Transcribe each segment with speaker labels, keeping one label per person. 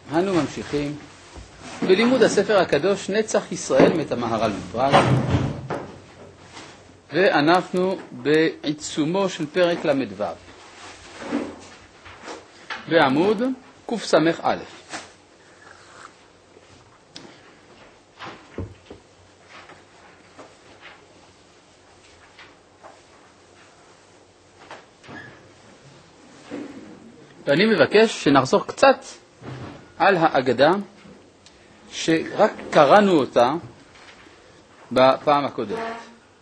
Speaker 1: אנו ממשיכים בלימוד הספר הקדוש נצח ישראל מת המהר"ל מפראג, ואנחנו בעיצומו של פרק ל"ו בעמוד קס"א. ואני מבקש שנחזור קצת על האגדה שרק קראנו אותה בפעם הקודמת.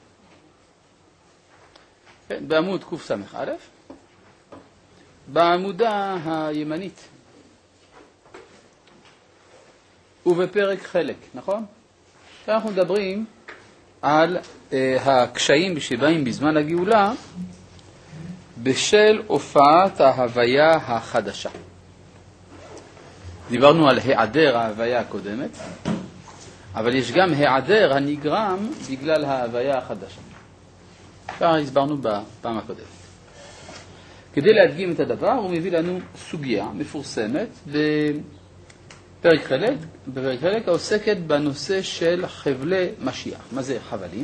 Speaker 1: בעמוד קס"א, בעמודה הימנית ובפרק חלק, נכון? אנחנו מדברים על הקשיים שבאים בזמן הגאולה בשל הופעת ההוויה החדשה. דיברנו על היעדר ההוויה הקודמת, אבל יש גם היעדר הנגרם בגלל ההוויה החדשה. כבר הסברנו בפעם הקודמת. כדי להדגים את הדבר, הוא מביא לנו סוגיה מפורסמת בפרק חלק העוסקת בנושא של חבלי משיח. מה זה חבלים?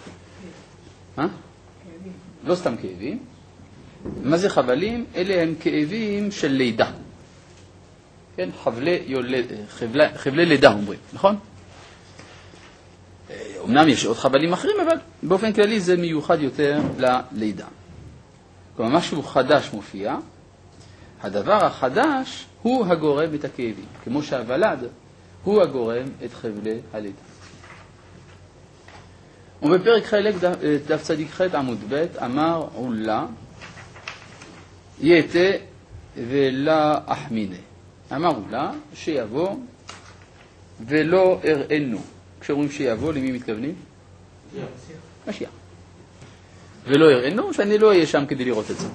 Speaker 1: לא סתם כאבים. מה זה חבלים? אלה הם כאבים של לידה. כן, חבלי לידה אומרים, נכון? אמנם יש עוד חבלים אחרים, אבל באופן כללי זה מיוחד יותר ללידה. כלומר, משהו חדש מופיע, הדבר החדש הוא הגורם את הכאבים, כמו שהוולד הוא הגורם את חבלי הלידה. ובפרק חלק דף צדיק ח' עמוד ב' אמר עולה יתה ולא אחמינה. אמר עולה שיבוא ולא הראינו. כשאומרים שיבוא, למי מתכוונים? משיח. ולא הראינו, שאני לא אהיה שם כדי לראות את זה.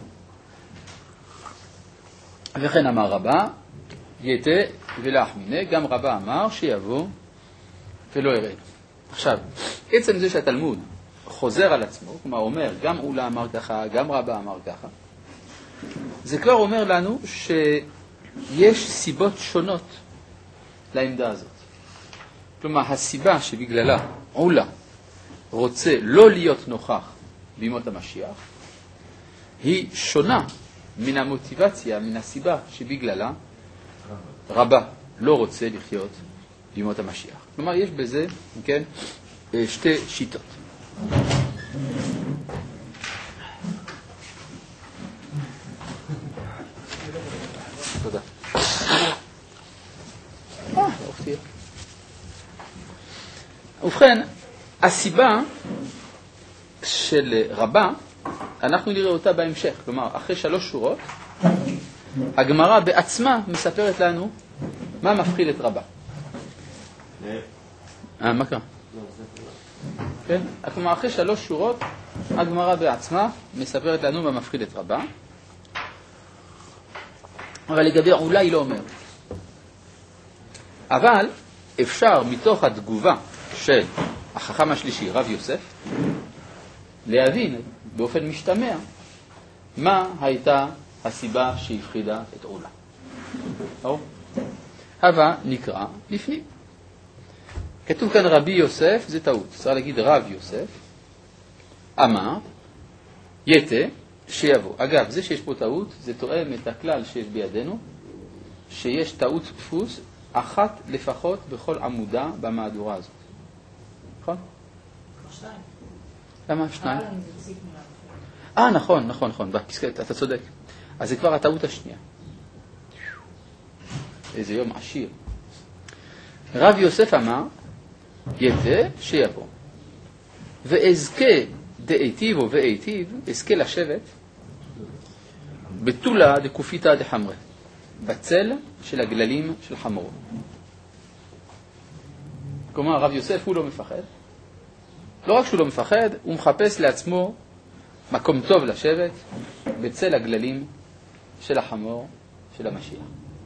Speaker 1: וכן אמר רבה, יתה ולא אחמינה. גם רבה אמר שיבוא ולא הראינו. עכשיו, עצם זה שהתלמוד חוזר על עצמו, כלומר אומר, גם עולה אמר ככה, גם רבה אמר ככה, זה כבר אומר לנו שיש סיבות שונות לעמדה הזאת. כלומר, הסיבה שבגללה עולה רוצה לא להיות נוכח בימות המשיח, היא שונה מן המוטיבציה, מן הסיבה שבגללה רבה לא רוצה לחיות בימות המשיח. כלומר, יש בזה, כן, שתי שיטות. תודה. ובכן, הסיבה של רבה, אנחנו נראה אותה בהמשך. כלומר, אחרי 3 שורות, הגמרא בעצמה מספרת לנו מה מפחיד את רבה. מה קרה? כן? כלומר, אחרי 3 שורות, הגמרא בעצמה מספרת לנו מה מפחיד את רבה. אבל לגבי עולה היא לא אומרת. אבל אפשר מתוך התגובה של החכם השלישי, רב יוסף, להבין באופן משתמע מה הייתה הסיבה שהפחידה את עולה. הווה נקרא לפנים. כתוב כאן רבי יוסף, זה טעות, צריך להגיד רב יוסף, אמר, יתה שיבוא. אגב, זה שיש פה טעות, זה תואם את הכלל שיש בידינו, שיש טעות דפוס, אחת לפחות בכל עמודה במהדורה הזאת. נכון?
Speaker 2: 2.
Speaker 1: למה 2? נכון, בפסקת, אתה צודק. אז זה כבר הטעות השנייה. איזה יום עשיר. רב יוסף אמר, יתה שיבוא. ואזכה דאיטיב או ואיטיב, אזכה לשבת, בתולה דקופיתא דחמרה, בצל של הגללים של חמור. כלומר, רב יוסף הוא לא מפחד. לא רק שהוא לא מפחד, הוא מחפש לעצמו מקום טוב לשבת בצל הגללים של החמור של המשיח.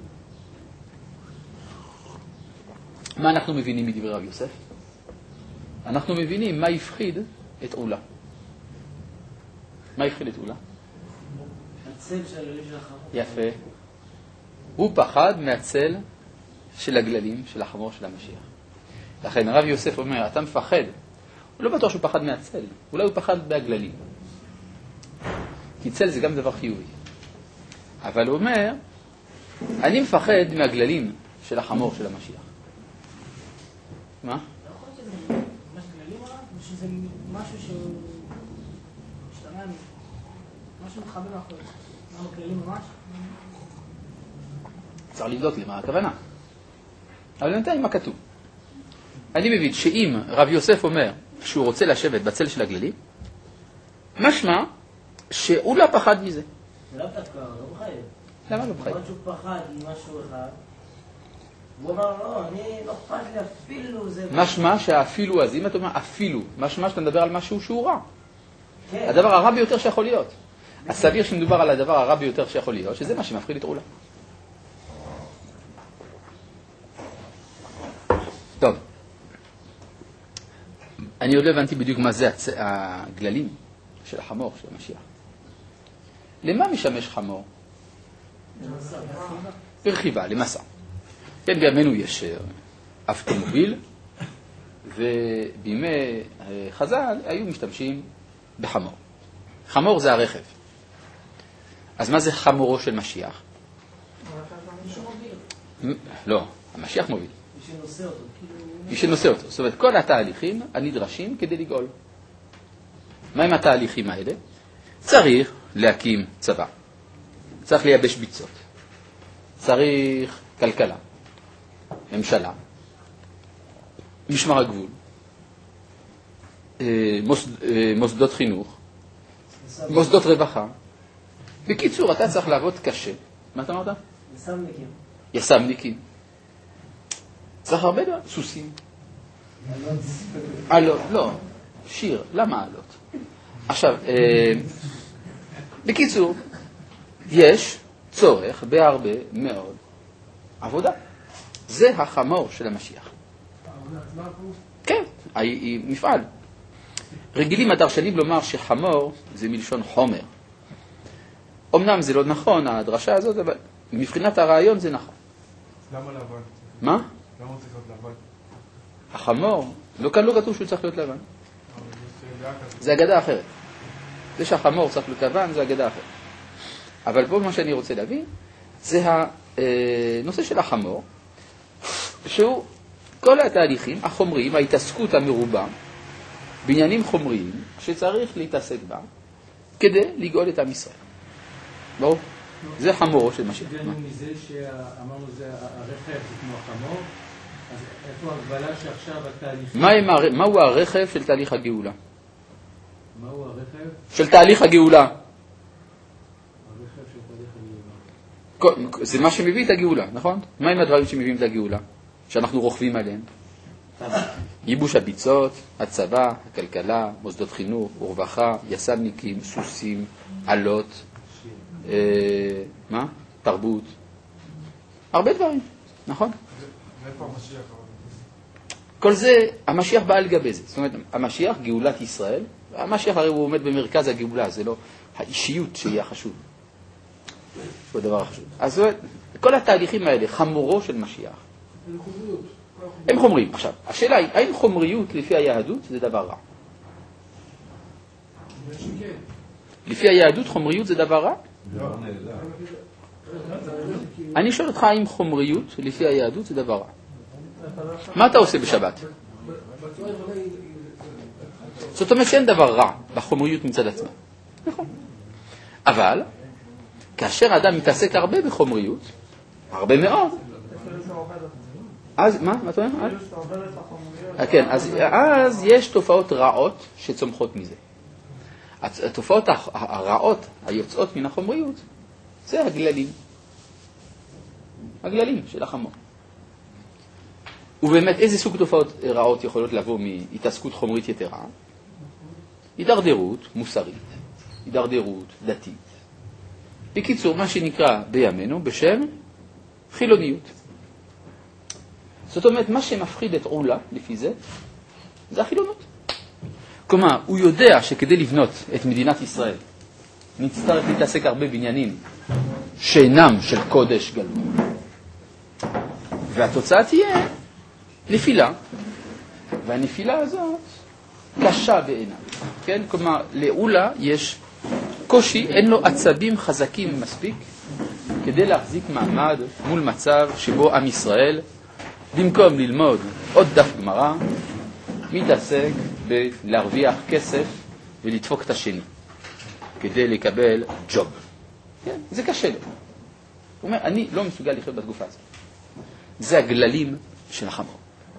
Speaker 1: מה אנחנו מבינים מדברי רב יוסף? אנחנו מבינים מה יפחיד את עולה. מה יפחיד את עולה?
Speaker 2: הצל של הגללים של החמור.
Speaker 1: יפה. הוא פחד מהצל של הגללים, של החמור של המשיח. לכן הרב יוסף אומר, אתה מפחד. הוא לא בטוח שהוא פחד מהצל, אולי הוא פחד מהגללים. כי צל זה גם דבר חיובי. אבל הוא אומר, אני מפחד מהגללים של החמור של המשיח. מה?
Speaker 2: לא יכול שזה ממש גללים עליו, או שזה משהו שהוא משתמע, משהו מתחבא מאחורי. למה גללים ממש?
Speaker 1: צריך לבדוק למה הכוונה. אבל נתן מה כתוב. אני מבין שאם רב יוסף אומר שהוא רוצה לשבת בצל של הגללים, משמע שהוא לא פחד מזה.
Speaker 2: זה לא דווקא, לא מחייב.
Speaker 1: למה לא מחייב?
Speaker 2: למרות שהוא פחד ממשהו אחד, הוא אמר, לא, אני לא אכפת לי אפילו זה...
Speaker 1: משמע שהאפילו, אז אם אתה אומר אפילו, משמע שאתה מדבר על משהו שהוא רע.
Speaker 2: כן.
Speaker 1: הדבר הרע ביותר שיכול להיות. אז סביר שמדובר על הדבר הרע ביותר שיכול להיות, שזה מה שמפחיד את עולה. טוב. אני עוד לא הבנתי בדיוק מה זה הגללים של החמור, של המשיח. למה משמש חמור? ברכיבה, למסע. כן, בימינו יש אוטומוביל, ובימי חז"ל היו משתמשים בחמור. חמור זה הרכב. אז מה זה חמורו של משיח? לא, המשיח מוביל.
Speaker 2: מי שנושא אותו.
Speaker 1: מי שנושא אותו. זאת אומרת, כל התהליכים הנדרשים כדי לגאול. מה עם התהליכים האלה? צריך להקים צבא. צריך לייבש ביצות. צריך כלכלה. ממשלה. משמר הגבול. מוסדות חינוך. מוסדות רווחה. בקיצור, אתה צריך לעבוד קשה. מה אתה אמרת?
Speaker 2: יס"מניקים.
Speaker 1: יס"מניקים. צריך הרבה דבר. סוסים. עלות. לא. שיר. למה עלות? עכשיו, בקיצור, יש צורך בהרבה מאוד עבודה. זה החמור של המשיח. כן, היא מפעל. רגילים הדרשנים לומר שחמור זה מלשון חומר. אמנם זה לא נכון, הדרשה הזאת, אבל מבחינת הרעיון זה נכון.
Speaker 3: למה לבן?
Speaker 1: מה?
Speaker 3: למה הוא צריך להיות לבן?
Speaker 1: החמור, לא כאן לא כתוב שהוא צריך להיות לבן. זה אגדה אחרת. זה שהחמור צריך להיות לבן, זה אגדה אחרת. אבל פה מה שאני רוצה להבין, זה הנושא של החמור, שהוא כל התהליכים החומריים, ההתעסקות המרובה, בעניינים חומריים, שצריך להתעסק בה, כדי לגאול את עם ישראל. ברור? זה חמורו של משיח.
Speaker 4: הגענו מזה שאמרנו זה הרכב זה כמו החמור, אז איפה הגבלה שעכשיו התהליך...
Speaker 1: מהו הרכב של תהליך הגאולה?
Speaker 4: מהו הרכב?
Speaker 1: של תהליך הגאולה.
Speaker 4: הרכב של תהליך הגאולה.
Speaker 1: זה מה שמביא את הגאולה, נכון? מה עם הדברים שמביאים את הגאולה? שאנחנו רוכבים עליהם? ייבוש הביצות, הצבא, הכלכלה, מוסדות חינוך, רווחה, יס"מניקים, סוסים, עלות, מה? תרבות. הרבה דברים, נכון?
Speaker 3: מאיפה המשיח?
Speaker 1: כל זה, המשיח בא על גבי זה. זאת אומרת, המשיח, גאולת ישראל, המשיח הרי הוא עומד במרכז הגאולה, זה לא האישיות שהיא החשוב. זה הדבר החשוב. אז כל התהליכים האלה, חמורו של משיח, הם חומריים. עכשיו, השאלה היא, האם חומריות לפי היהדות זה דבר רע? לפי היהדות חומריות זה דבר רע?
Speaker 3: לא.
Speaker 1: אני שואל אותך האם חומריות לפי היהדות זה דבר רע. מה אתה עושה בשבת? זאת אומרת שאין דבר רע בחומריות מצד עצמה. נכון. אבל, כאשר האדם מתעסק הרבה בחומריות, הרבה מאוד, אז, מה אתה אומר? כן, אז יש תופעות רעות שצומחות מזה. התופעות הרעות היוצאות מן החומריות, זה הגללים. הגללים של החמור. ובאמת, איזה סוג תופעות רעות יכולות לבוא מהתעסקות חומרית יתרה? הידרדרות מוסרית, הידרדרות דתית. בקיצור, מה שנקרא בימינו בשם חילוניות. זאת אומרת, מה שמפחיד את עולה, לפי זה, זה החילונות. כלומר, הוא יודע שכדי לבנות את מדינת ישראל, נצטרך להתעסק הרבה בעניינים שאינם של קודש גלוי. והתוצאה תהיה נפילה, והנפילה הזאת קשה בעיניו, כן? כלומר, לעולה יש קושי, אין לו עצבים חזקים מספיק כדי להחזיק מעמד מול מצב שבו עם ישראל, במקום ללמוד עוד דף גמרא, מתעסק בלהרוויח כסף ולדפוק את השני כדי לקבל ג'וב. כן? זה קשה לו. הוא אומר, אני לא מסוגל לחיות בתקופה הזאת. זה הגללים של החמור.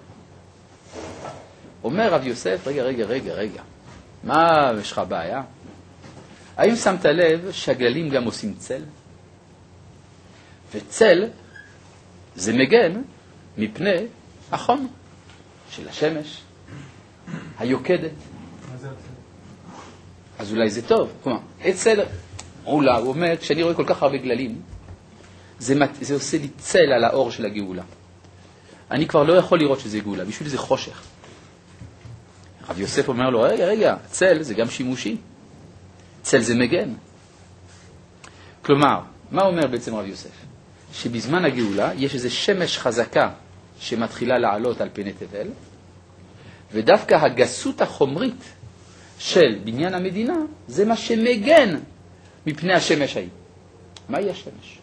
Speaker 1: אומר רב יוסף, רגע, מה יש לך בעיה? האם שמת לב שהגללים גם עושים צל? וצל זה מגן מפני החום של השמש, היוקדת. אז אולי זה טוב. כלומר, אצל עולה, הוא אומר, כשאני רואה כל כך הרבה גללים, זה עושה לי צל על האור של הגאולה. אני כבר לא יכול לראות שזה גאולה, בשביל זה חושך. רב יוסף אומר לו, רגע, צל זה גם שימושי. צל זה מגן. כלומר, מה אומר בעצם רב יוסף? שבזמן הגאולה יש איזו שמש חזקה שמתחילה לעלות על פני תבל, ודווקא הגסות החומרית של בניין המדינה זה מה שמגן מפני השמש ההיא. מהי השמש?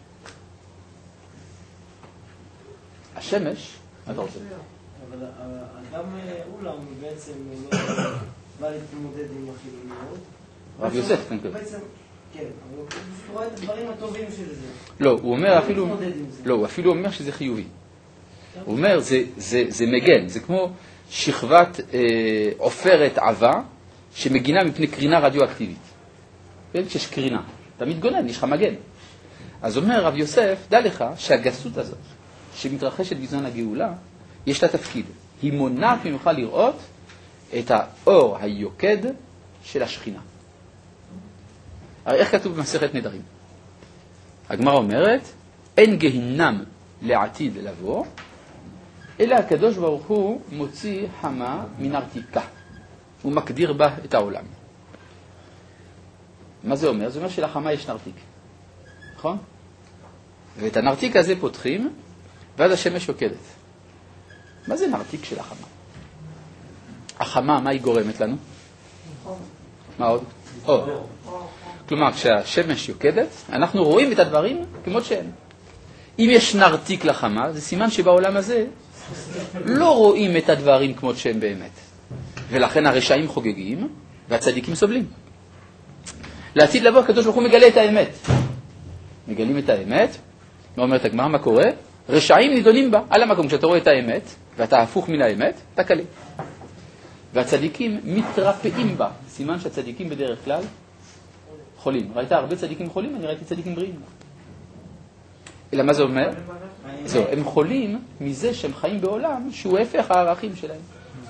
Speaker 1: השמש, מה אתה רוצה?
Speaker 5: אבל גם אולם בעצם לא בא להתמודד עם החילוניות.
Speaker 1: רב יוסף, כן.
Speaker 5: בעצם, כן, אבל הוא רואה את הדברים הטובים של זה.
Speaker 1: לא, הוא אומר אפילו, הוא אפילו אומר שזה חיובי. הוא אומר, זה מגן, זה כמו שכבת עופרת עבה שמגינה מפני קרינה רדיואקטיבית. כן, כשיש קרינה, אתה מתגונן, יש לך מגן. אז אומר רב יוסף, דע לך שהגסות הזאת שמתרחשת בזמן הגאולה, יש לה תפקיד. היא מונעת ממך לראות את האור היוקד של השכינה. הרי איך כתוב במסכת נדרים? הגמרא אומרת, אין גהינם לעתיד לבוא, אלא הקדוש ברוך הוא מוציא חמה מנרתיקה. הוא מקדיר בה את העולם. מה זה אומר? זה אומר שלחמה יש נרתיק. נכון? ואת הנרתיק הזה פותחים, ואז השמש יוקדת. מה זה נרתיק של החמה? החמה, מה היא גורמת לנו? מה עוד? אור. כלומר, כשהשמש יוקדת, אנחנו רואים את הדברים כמות שהם. אם יש נרתיק לחמה, זה סימן שבעולם הזה לא רואים את הדברים כמות שהם באמת. ולכן הרשעים חוגגים והצדיקים סובלים. לעתיד לבוא, הקדוש ברוך הוא מגלה את האמת. מגלים את האמת, מה אומרת הגמרא, מה קורה? רשעים נידונים בה, על המקום. כשאתה רואה את האמת, ואתה הפוך מן האמת, אתה קלה. והצדיקים מתרפאים בה. סימן שהצדיקים בדרך כלל חולים. ראית הרבה צדיקים חולים? אני ראיתי צדיקים בריאים. אלא מה זה אומר? זהו, הם חולים מזה שהם חיים בעולם שהוא הפך הערכים שלהם.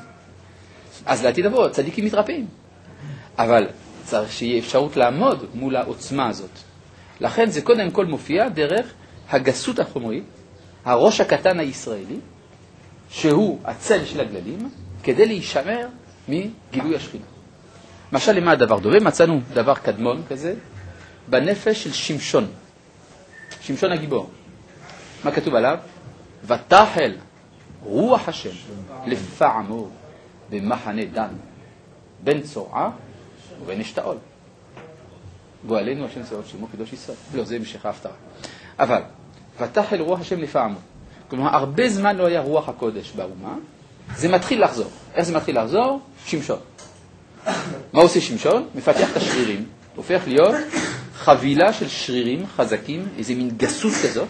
Speaker 1: אז לעתיד לבוא, צדיקים מתרפאים. אבל צריך שיהיה אפשרות לעמוד מול העוצמה הזאת. לכן זה קודם כל מופיע דרך הגסות החומרית, הראש הקטן הישראלי, שהוא הצל של הגללים, כדי להישמר מגילוי השכינה. למשל, למה הדבר דומה? מצאנו דבר קדמון כזה, בנפש של שמשון. שמשון הגיבור. מה כתוב עליו? ותחל רוח השם לפעמו במחנה דן, בין צורעה ובין אשתאול. גואלנו השם צבאות שמו קדוש ישראל. לא, זה המשך ההפטרה. אבל, ותחל רוח השם לפעמו. כלומר, הרבה זמן לא היה רוח הקודש באומה. זה מתחיל לחזור. איך זה מתחיל לחזור? שמשון. מה עושה שמשון? מפתח את השרירים. הופך להיות חבילה של שרירים חזקים, איזה מין גסות כזאת,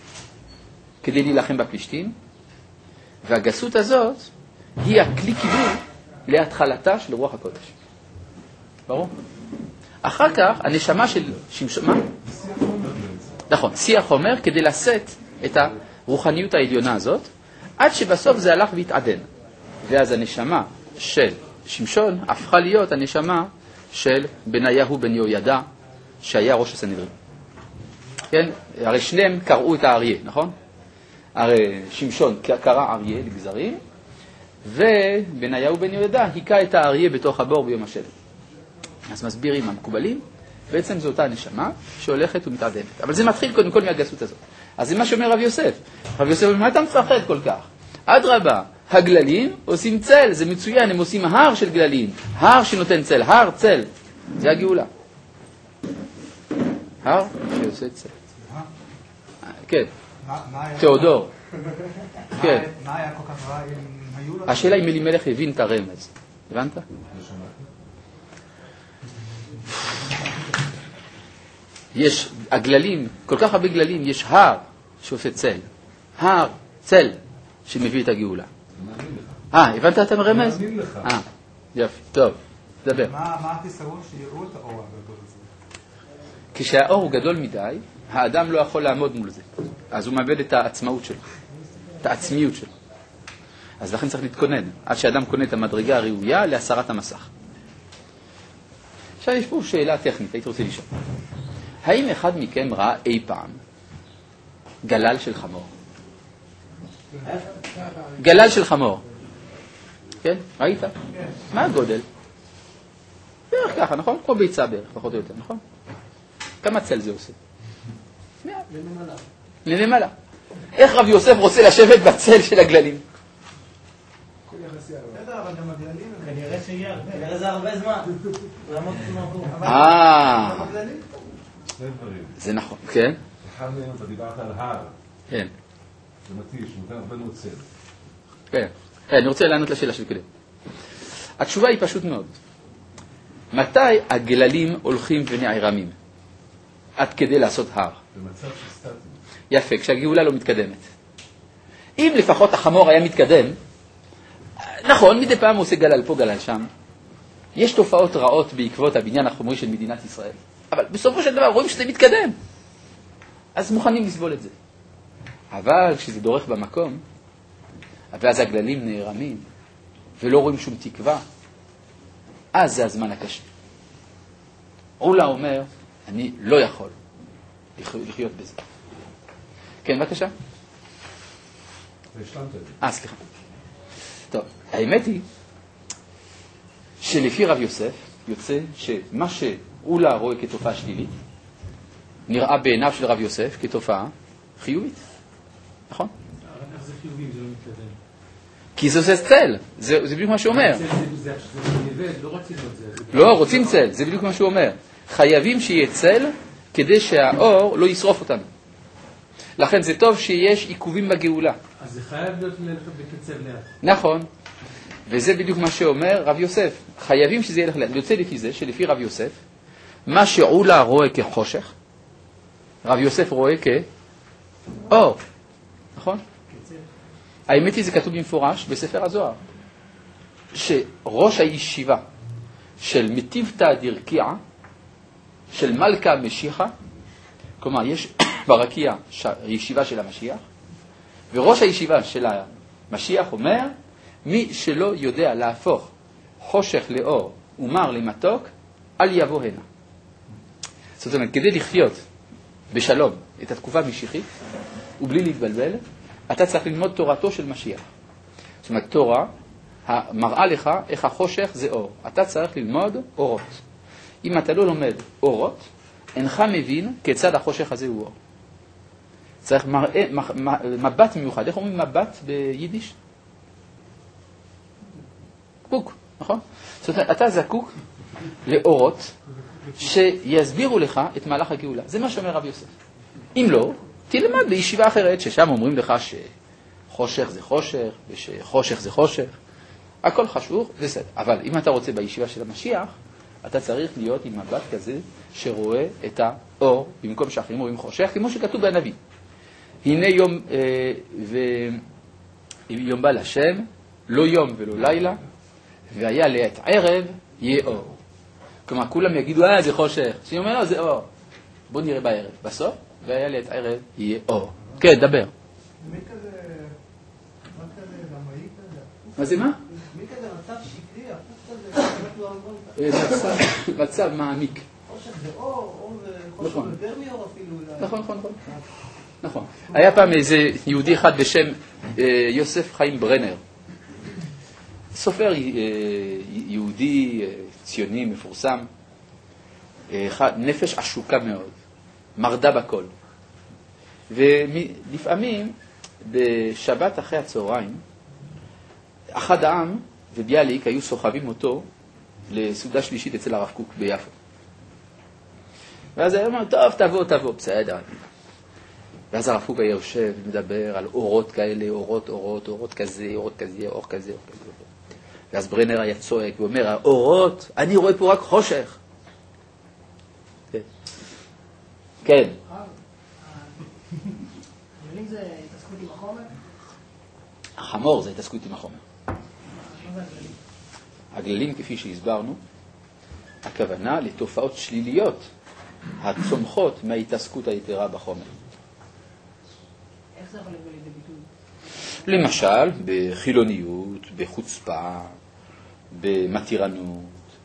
Speaker 1: כדי להילחם בפלישתים. והגסות הזאת היא הכלי קיבול להתחלתה של רוח הקודש. ברור? אחר כך, הנשמה של שמשון, מה? נכון, שיח אומר כדי לשאת את הרוחניות העליונה הזאת, עד שבסוף זה הלך והתעדן. ואז הנשמה של שמשון הפכה להיות הנשמה של בניהו בן יהוידע, שהיה ראש הסנהדרין. כן? הרי שניהם קראו את האריה, נכון? הרי שמשון קרא אריה לגזרים, ובניהו בן יהוידע היכה את האריה בתוך הבור ביום השבת. אז מסבירים המקובלים, בעצם זו אותה נשמה שהולכת ומתעדמת. אבל זה מתחיל קודם כל מהגסות הזאת. אז זה מה שאומר רב יוסף. רב יוסף אומר, מה אתה מפחד כל כך? אדרבה, הגללים עושים צל, זה מצוין, הם עושים הר של גללים, הר שנותן צל, הר צל, זה הגאולה. הר שעושה צל. כן, תיאודור. כן.
Speaker 3: מה היה כל כך רע אם היו לו...
Speaker 1: השאלה אם אלימלך הבין את הרמז. הבנת? יש הגללים, כל כך הרבה גללים, יש הר שעושה צל. הר, צל, שמביא את הגאולה. הבנת את הרמז? יופי, טוב, דבר.
Speaker 3: מה החיסרון שיראו את האור הגדול הזה?
Speaker 1: כשהאור הוא גדול מדי, האדם לא יכול לעמוד מול זה. אז הוא מאבד את העצמאות שלו, את העצמיות שלו. אז לכן צריך להתכונן, עד שאדם קונה את המדרגה הראויה להסרת המסך. עכשיו יש פה שאלה טכנית, הייתי רוצה לשאול. האם אחד מכם ראה אי פעם גלל של חמור? גלל של חמור. כן? ראית? מה הגודל? בערך ככה, נכון? כמו ביצה בערך, פחות או יותר, נכון? כמה צל זה עושה? לנמלה. איך רב יוסף רוצה לשבת בצל של הגללים?
Speaker 5: כנראה שיהיה הרבה. כנראה זה הרבה זמן.
Speaker 1: זה נכון, כן?
Speaker 6: אחד מהם אתה דיברת על הר.
Speaker 1: כן.
Speaker 6: זה מתיש, נותן הרבה מאוד צל.
Speaker 1: כן. אני רוצה לענות לשאלה של קודם. התשובה היא פשוט מאוד. מתי הגללים הולכים ונערמים? עד כדי לעשות הר.
Speaker 6: במצב שסטטי.
Speaker 1: יפה, כשהגאולה לא מתקדמת. אם לפחות החמור היה מתקדם, נכון, מדי פעם הוא עושה גלל פה, גלל שם. יש תופעות רעות בעקבות הבניין החומרי של מדינת ישראל. אבל בסופו של דבר רואים שזה מתקדם. אז מוכנים לסבול את זה. אבל כשזה דורך במקום, ואז הגללים נערמים, ולא רואים שום תקווה, אז זה הזמן הקשה. עולה אומר, אני לא יכול לחיות בזה. כן, בבקשה.
Speaker 6: והשלמת את זה.
Speaker 1: סליחה. טוב, האמת היא שלפי רב יוסף יוצא שמה שעולה רואה כתופעה שלילית, נראה בעיניו של רב יוסף כתופעה חיובית. נכון?
Speaker 4: איך זה חיובי אם זה לא מתקדם?
Speaker 1: כי זה עושה צל, זה בדיוק מה שהוא אומר.
Speaker 4: זה נבד, לא רוצים את זה.
Speaker 1: לא, רוצים צל, זה בדיוק מה שהוא אומר. חייבים שיהיה צל כדי שהאור לא ישרוף אותנו. לכן זה טוב שיש עיכובים בגאולה.
Speaker 4: אז זה חייב להיות בקצב לאט.
Speaker 1: נכון. וזה בדיוק מה שאומר רב יוסף. חייבים שזה ילך לאט. יוצא לפי זה שלפי רב יוסף, מה שעולה רואה כחושך, רב יוסף רואה כאור. נכון? האמת היא זה כתוב במפורש בספר הזוהר. שראש הישיבה של מטיבתא דרקיע, של מלכה משיחה, כלומר יש ברקיע ישיבה של המשיח, וראש הישיבה של המשיח אומר, מי שלא יודע להפוך חושך לאור ומר למתוק, אל יבוא הנה. זאת אומרת, כדי לחיות בשלום את התקופה המשיחית, ובלי להתבלבל, אתה צריך ללמוד תורתו של משיח. זאת אומרת, תורה מראה לך איך החושך זה אור. אתה צריך ללמוד אורות. אם אתה לא לומד אורות, אינך מבין כיצד החושך הזה הוא אור. צריך מבט מיוחד. איך אומרים מבט ביידיש? קוק, נכון? זאת אומרת, אתה זקוק לאורות שיסבירו לך את מהלך הגאולה. זה מה שאומר רב יוסף. אם לא, תלמד בישיבה אחרת, ששם אומרים לך שחושך זה חושך, ושחושך זה חושך. הכל חשוב, בסדר. אבל אם אתה רוצה בישיבה של המשיח, אתה צריך להיות עם מבט כזה שרואה את האור, במקום שאחרים רואים חושך, כמו שכתוב בנביא. הנה יום בא לשם, לא יום ולא לילה, והיה לעת ערב יהיה אור. כלומר, כולם יגידו, זה חושך. שאני אומר, זה אור. בוא נראה בערב. בסוף, והיה לעת ערב יהיה אור. כן, דבר.
Speaker 3: מי כזה, מה כזה, במאי כזה?
Speaker 1: מה זה מה?
Speaker 3: מי כזה מצב שקרי, הפוך כזה,
Speaker 1: מצב מעמיק.
Speaker 3: חושך זה אור זה חושך יותר מאור אפילו.
Speaker 1: נכון. נכון. היה פעם איזה יהודי אחד בשם יוסף חיים ברנר. סופר יהודי ציוני מפורסם, נפש עשוקה מאוד, מרדה בכל. ולפעמים, בשבת אחרי הצהריים, אחד העם וביאליק היו סוחבים אותו לסעודה שלישית אצל הרב קוק ביפו. ואז היה אומר, טוב, תבוא, בסדר. ואז הרב קוק היה יושב ומדבר על אורות כאלה, אורות כזה, אור כזה. ואז ברנר היה צועק ואומר, האורות, אני רואה פה רק חושך. כן.
Speaker 2: הגללים זה התעסקות עם החומר?
Speaker 1: החמור זה התעסקות עם החומר.
Speaker 2: מה זה הגללים?
Speaker 1: הגללים, כפי שהסברנו, הכוונה לתופעות שליליות הצומחות מההתעסקות היתרה בחומר.
Speaker 2: איך זה יכול לבוא לידי ביטוי?
Speaker 1: למשל, בחילוניות, בחוצפה, במתירנות,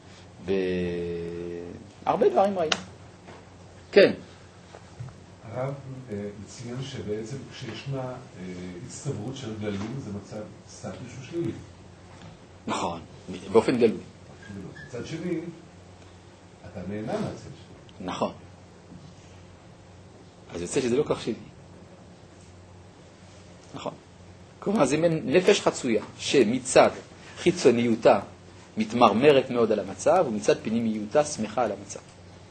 Speaker 1: בהרבה דברים רעים. כן.
Speaker 6: הרב מציין שבעצם כשישנה הצטברות של גללים זה מצב סטטוס שהוא שלילי.
Speaker 1: נכון, באופן גלוי.
Speaker 6: מצד שני, אתה נהנה מהצד שלי.
Speaker 1: נכון. אז יוצא שזה לא כך שלי. נכון. כלומר, זה נפש חצויה, שמצד חיצוניותה מתמרמרת מאוד על המצב, ומצד פנימיותה שמחה על המצב.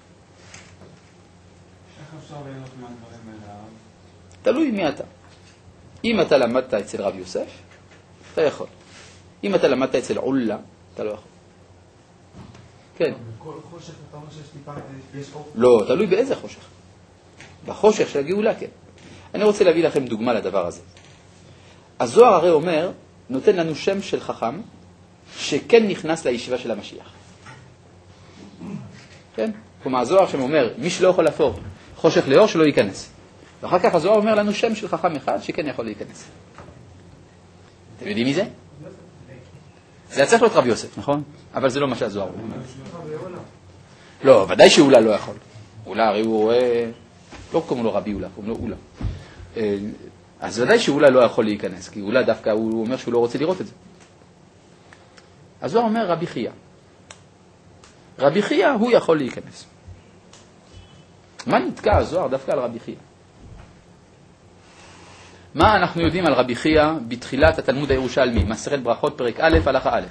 Speaker 4: איך אפשר ליהנות מהדברים האלה?
Speaker 1: תלוי מי אתה. אם אתה למדת אצל רב יוסף, אתה יכול. אם אתה למדת אצל עולה, אתה לא יכול. כן.
Speaker 3: כל חושך אתה אומר שיש טיפה, יש אור?
Speaker 1: לא, תלוי באיזה חושך. בחושך של הגאולה, כן. אני רוצה להביא לכם דוגמה לדבר הזה. הזוהר הרי אומר, נותן לנו שם של חכם, שכן נכנס לישיבה של המשיח. כן? כלומר, הזוהר שם אומר, מי שלא יכול להפוך חושך לאור, שלא ייכנס. ואחר כך הזוהר אומר לנו שם של חכם אחד, שכן יכול להיכנס. אתם יודעים מי זה? זה צריך להיות רב יוסף, נכון? אבל זה לא מה שהזוהר אומר. לא, ודאי שאולה לא יכול. אולה, הרי הוא רואה, לא קוראים לו רבי אולה, קוראים לו אולה. אז ודאי שאולה לא יכול להיכנס, כי אולה דווקא הוא אומר שהוא לא רוצה לראות את זה. הזוהר אומר רבי חייא. רבי חייא הוא יכול להיכנס. מה נתקע הזוהר דווקא על רבי חייא? מה אנחנו יודעים על רבי חייא בתחילת התלמוד הירושלמי, מסכת ברכות פרק א' הלכה א'?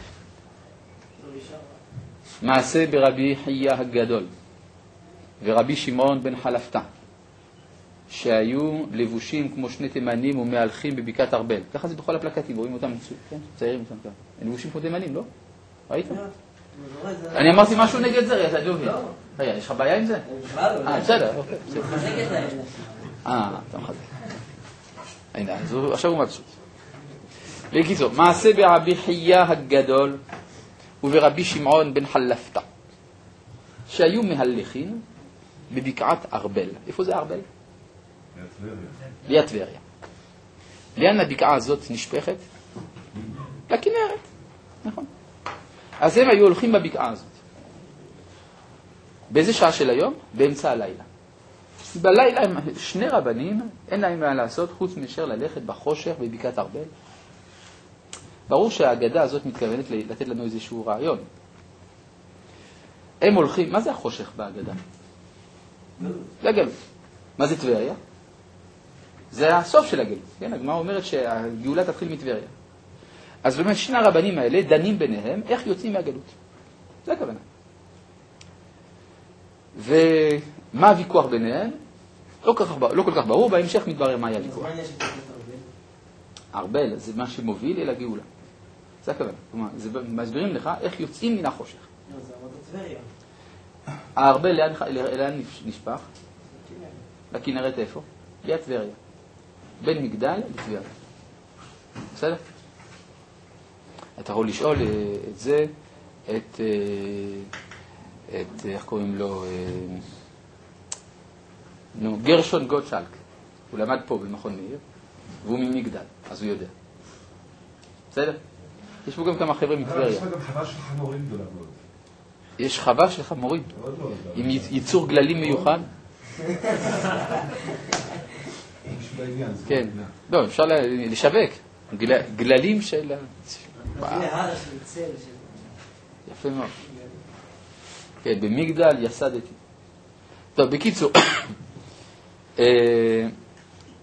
Speaker 1: מעשה ברבי חייא הגדול ורבי שמעון בן חלפתא, שהיו לבושים כמו שני תימנים ומהלכים בבקעת ארבל. ככה זה בכל הפלקטים, רואים אותם, כן? ציירים אותם כאן. הם לבושים כמו תימנים, לא? ראיתם? אני אמרתי משהו נגד זה, אתה דובי. רגע, יש לך בעיה עם זה? בסדר, אוקיי. אתה מחזק. הנה, עכשיו הוא מבסוט. בקיצור, מעשה ברבי חייא הגדול וברבי שמעון בן חלפתא, שהיו מהלכים בבקעת ארבל. איפה זה ארבל? ליד טבריה. לאן הבקעה הזאת נשפכת? לכנרת. נכון. אז הם היו הולכים בבקעה הזאת. באיזה שעה של היום? באמצע הלילה. בלילה הם שני רבנים, אין להם מה לעשות חוץ מאשר ללכת בחושך בבקעת ארבל. ברור שהאגדה הזאת מתכוונת לתת לנו איזשהו רעיון. הם הולכים, מה זה החושך באגדה? זה הגלות. מה זה טבריה? זה הסוף של הגלות. כן, הגמרא אומרת שהגאולה תתחיל מטבריה. אז באמת שני הרבנים האלה דנים ביניהם איך יוצאים מהגלות. זה הכוונה. ומה הוויכוח ביניהם? לא כל כך ברור, בהמשך מתברר מה היה הוויכוח. ארבל זה מה שמוביל אל הגאולה. זה הכוונה. כלומר, מסבירים לך איך יוצאים מן החושך.
Speaker 5: לא, זה עמוד טבריה.
Speaker 1: הארבל לאן נשפך? לכנרת איפה? ליד טבריה. בין מגדל לטבריה. בסדר? אתה יכול לשאול את זה, איך קוראים לו? גרשון גוטשלק. הוא למד פה במכון מאיר, והוא ממגדל, אז הוא יודע. בסדר? יש פה גם כמה חבר'ה מטבריה.
Speaker 6: יש לך גם חווה של חמורים גדולה מאוד.
Speaker 1: יש חווה של חמורים, עם ייצור גללים מיוחד. כן, לא, אפשר לשווק. גללים של... יפה מאוד. כן, במגדל יסדתי. טוב, בקיצור,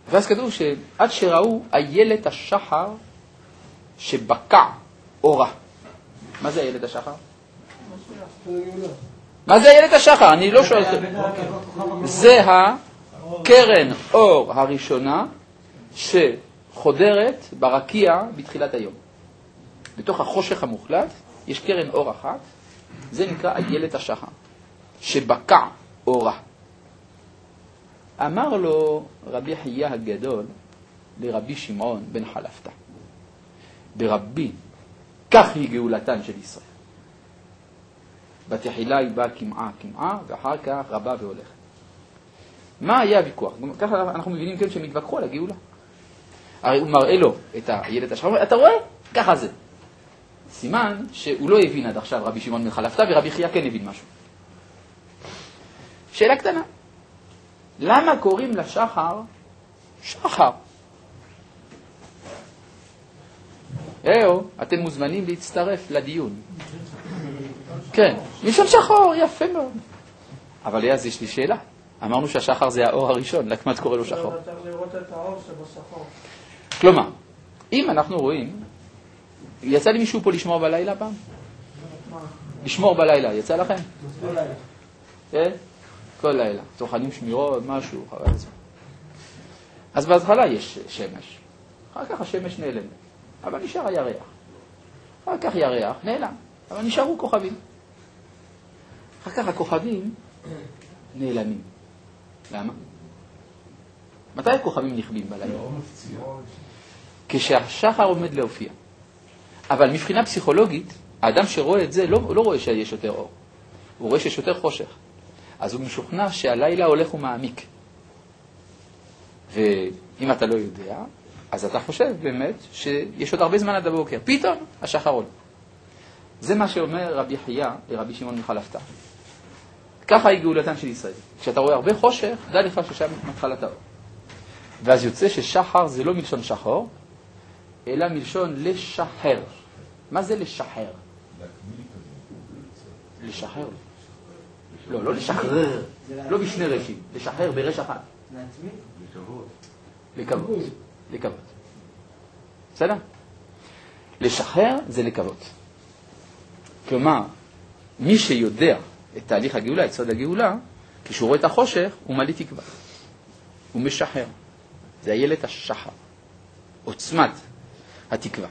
Speaker 1: ואז כתוב שעד שראו איילת השחר שבקע אורה. מה זה איילת השחר? מה זה איילת השחר? אני לא שואל אתכם. זה הקרן אור הראשונה שחודרת ברקיע בתחילת היום. בתוך החושך המוחלט יש קרן אור אחת, זה נקרא איילת השחר, שבקע אורה. אמר לו רבי חייא הגדול לרבי שמעון בן חלפתא, ברבי, כך היא גאולתן של ישראל. בתחילה היא באה כמעה, ואחר כך רבה והולכת. מה היה הוויכוח? ככה אנחנו מבינים כן שהם התווכחו על הגאולה. הרי הוא מראה לו את הילד השחר, אתה רואה? ככה זה. סימן שהוא לא הבין עד עכשיו רבי שמעון בן חלפתא, ורבי חייא כן הבין משהו. שאלה קטנה. למה קוראים לשחר שחר? אתם מוזמנים להצטרף לדיון. כן, מלשון שחור, יפה מאוד. אבל אז יש לי שאלה. אמרנו שהשחר זה האור הראשון, למה את קורא לו שחור?
Speaker 3: צריך לראות את האור שבשחור.
Speaker 1: כלומר, אם אנחנו רואים, יצא לי מישהו פה לשמור בלילה פעם? לשמור בלילה, יצא לכם?
Speaker 5: כל לילה.
Speaker 1: כן? כל לילה. צוחנים שמירות, משהו, חבל את זה. אז בהתחלה יש שמש. אחר כך השמש נעלם. אבל נשאר הירח. אחר כך ירח נעלם. אבל נשארו כוכבים. אחר כך הכוכבים נעלמים. למה? מתי הכוכבים נכבים בלילה? כשהשחר עומד להופיע. אבל מבחינה פסיכולוגית, האדם שרואה את זה לא רואה שיש יותר אור. הוא רואה שיש יותר חושך. אז הוא משוכנע שהלילה הולך ומעמיק. ואם אתה לא יודע, אז אתה חושב באמת שיש עוד הרבה זמן עד הבוקר. פתאום השחר עולה. זה מה שאומר רבי חייא לרבי שמעון בן חלפתא. ככה היא גאולתן של ישראל. כשאתה רואה הרבה חושך, דע לך ששם מתחלת האור. ואז יוצא ששחר זה לא מלשון שחור, אלא מלשון לשחר. מה זה לשחר? לשחר. לא לשחרר. לא בשני רשים. לשחרר ברש אחת.
Speaker 5: לעצמי?
Speaker 1: לקוות. לקוות. בסדר? לשחרר זה לקוות. כלומר, מי שיודע את תהליך הגאולה, את סוד הגאולה, כשהוא רואה את החושך, הוא מלא תקווה. הוא משחרר. זה איילת השחר. עוצמת התקווה.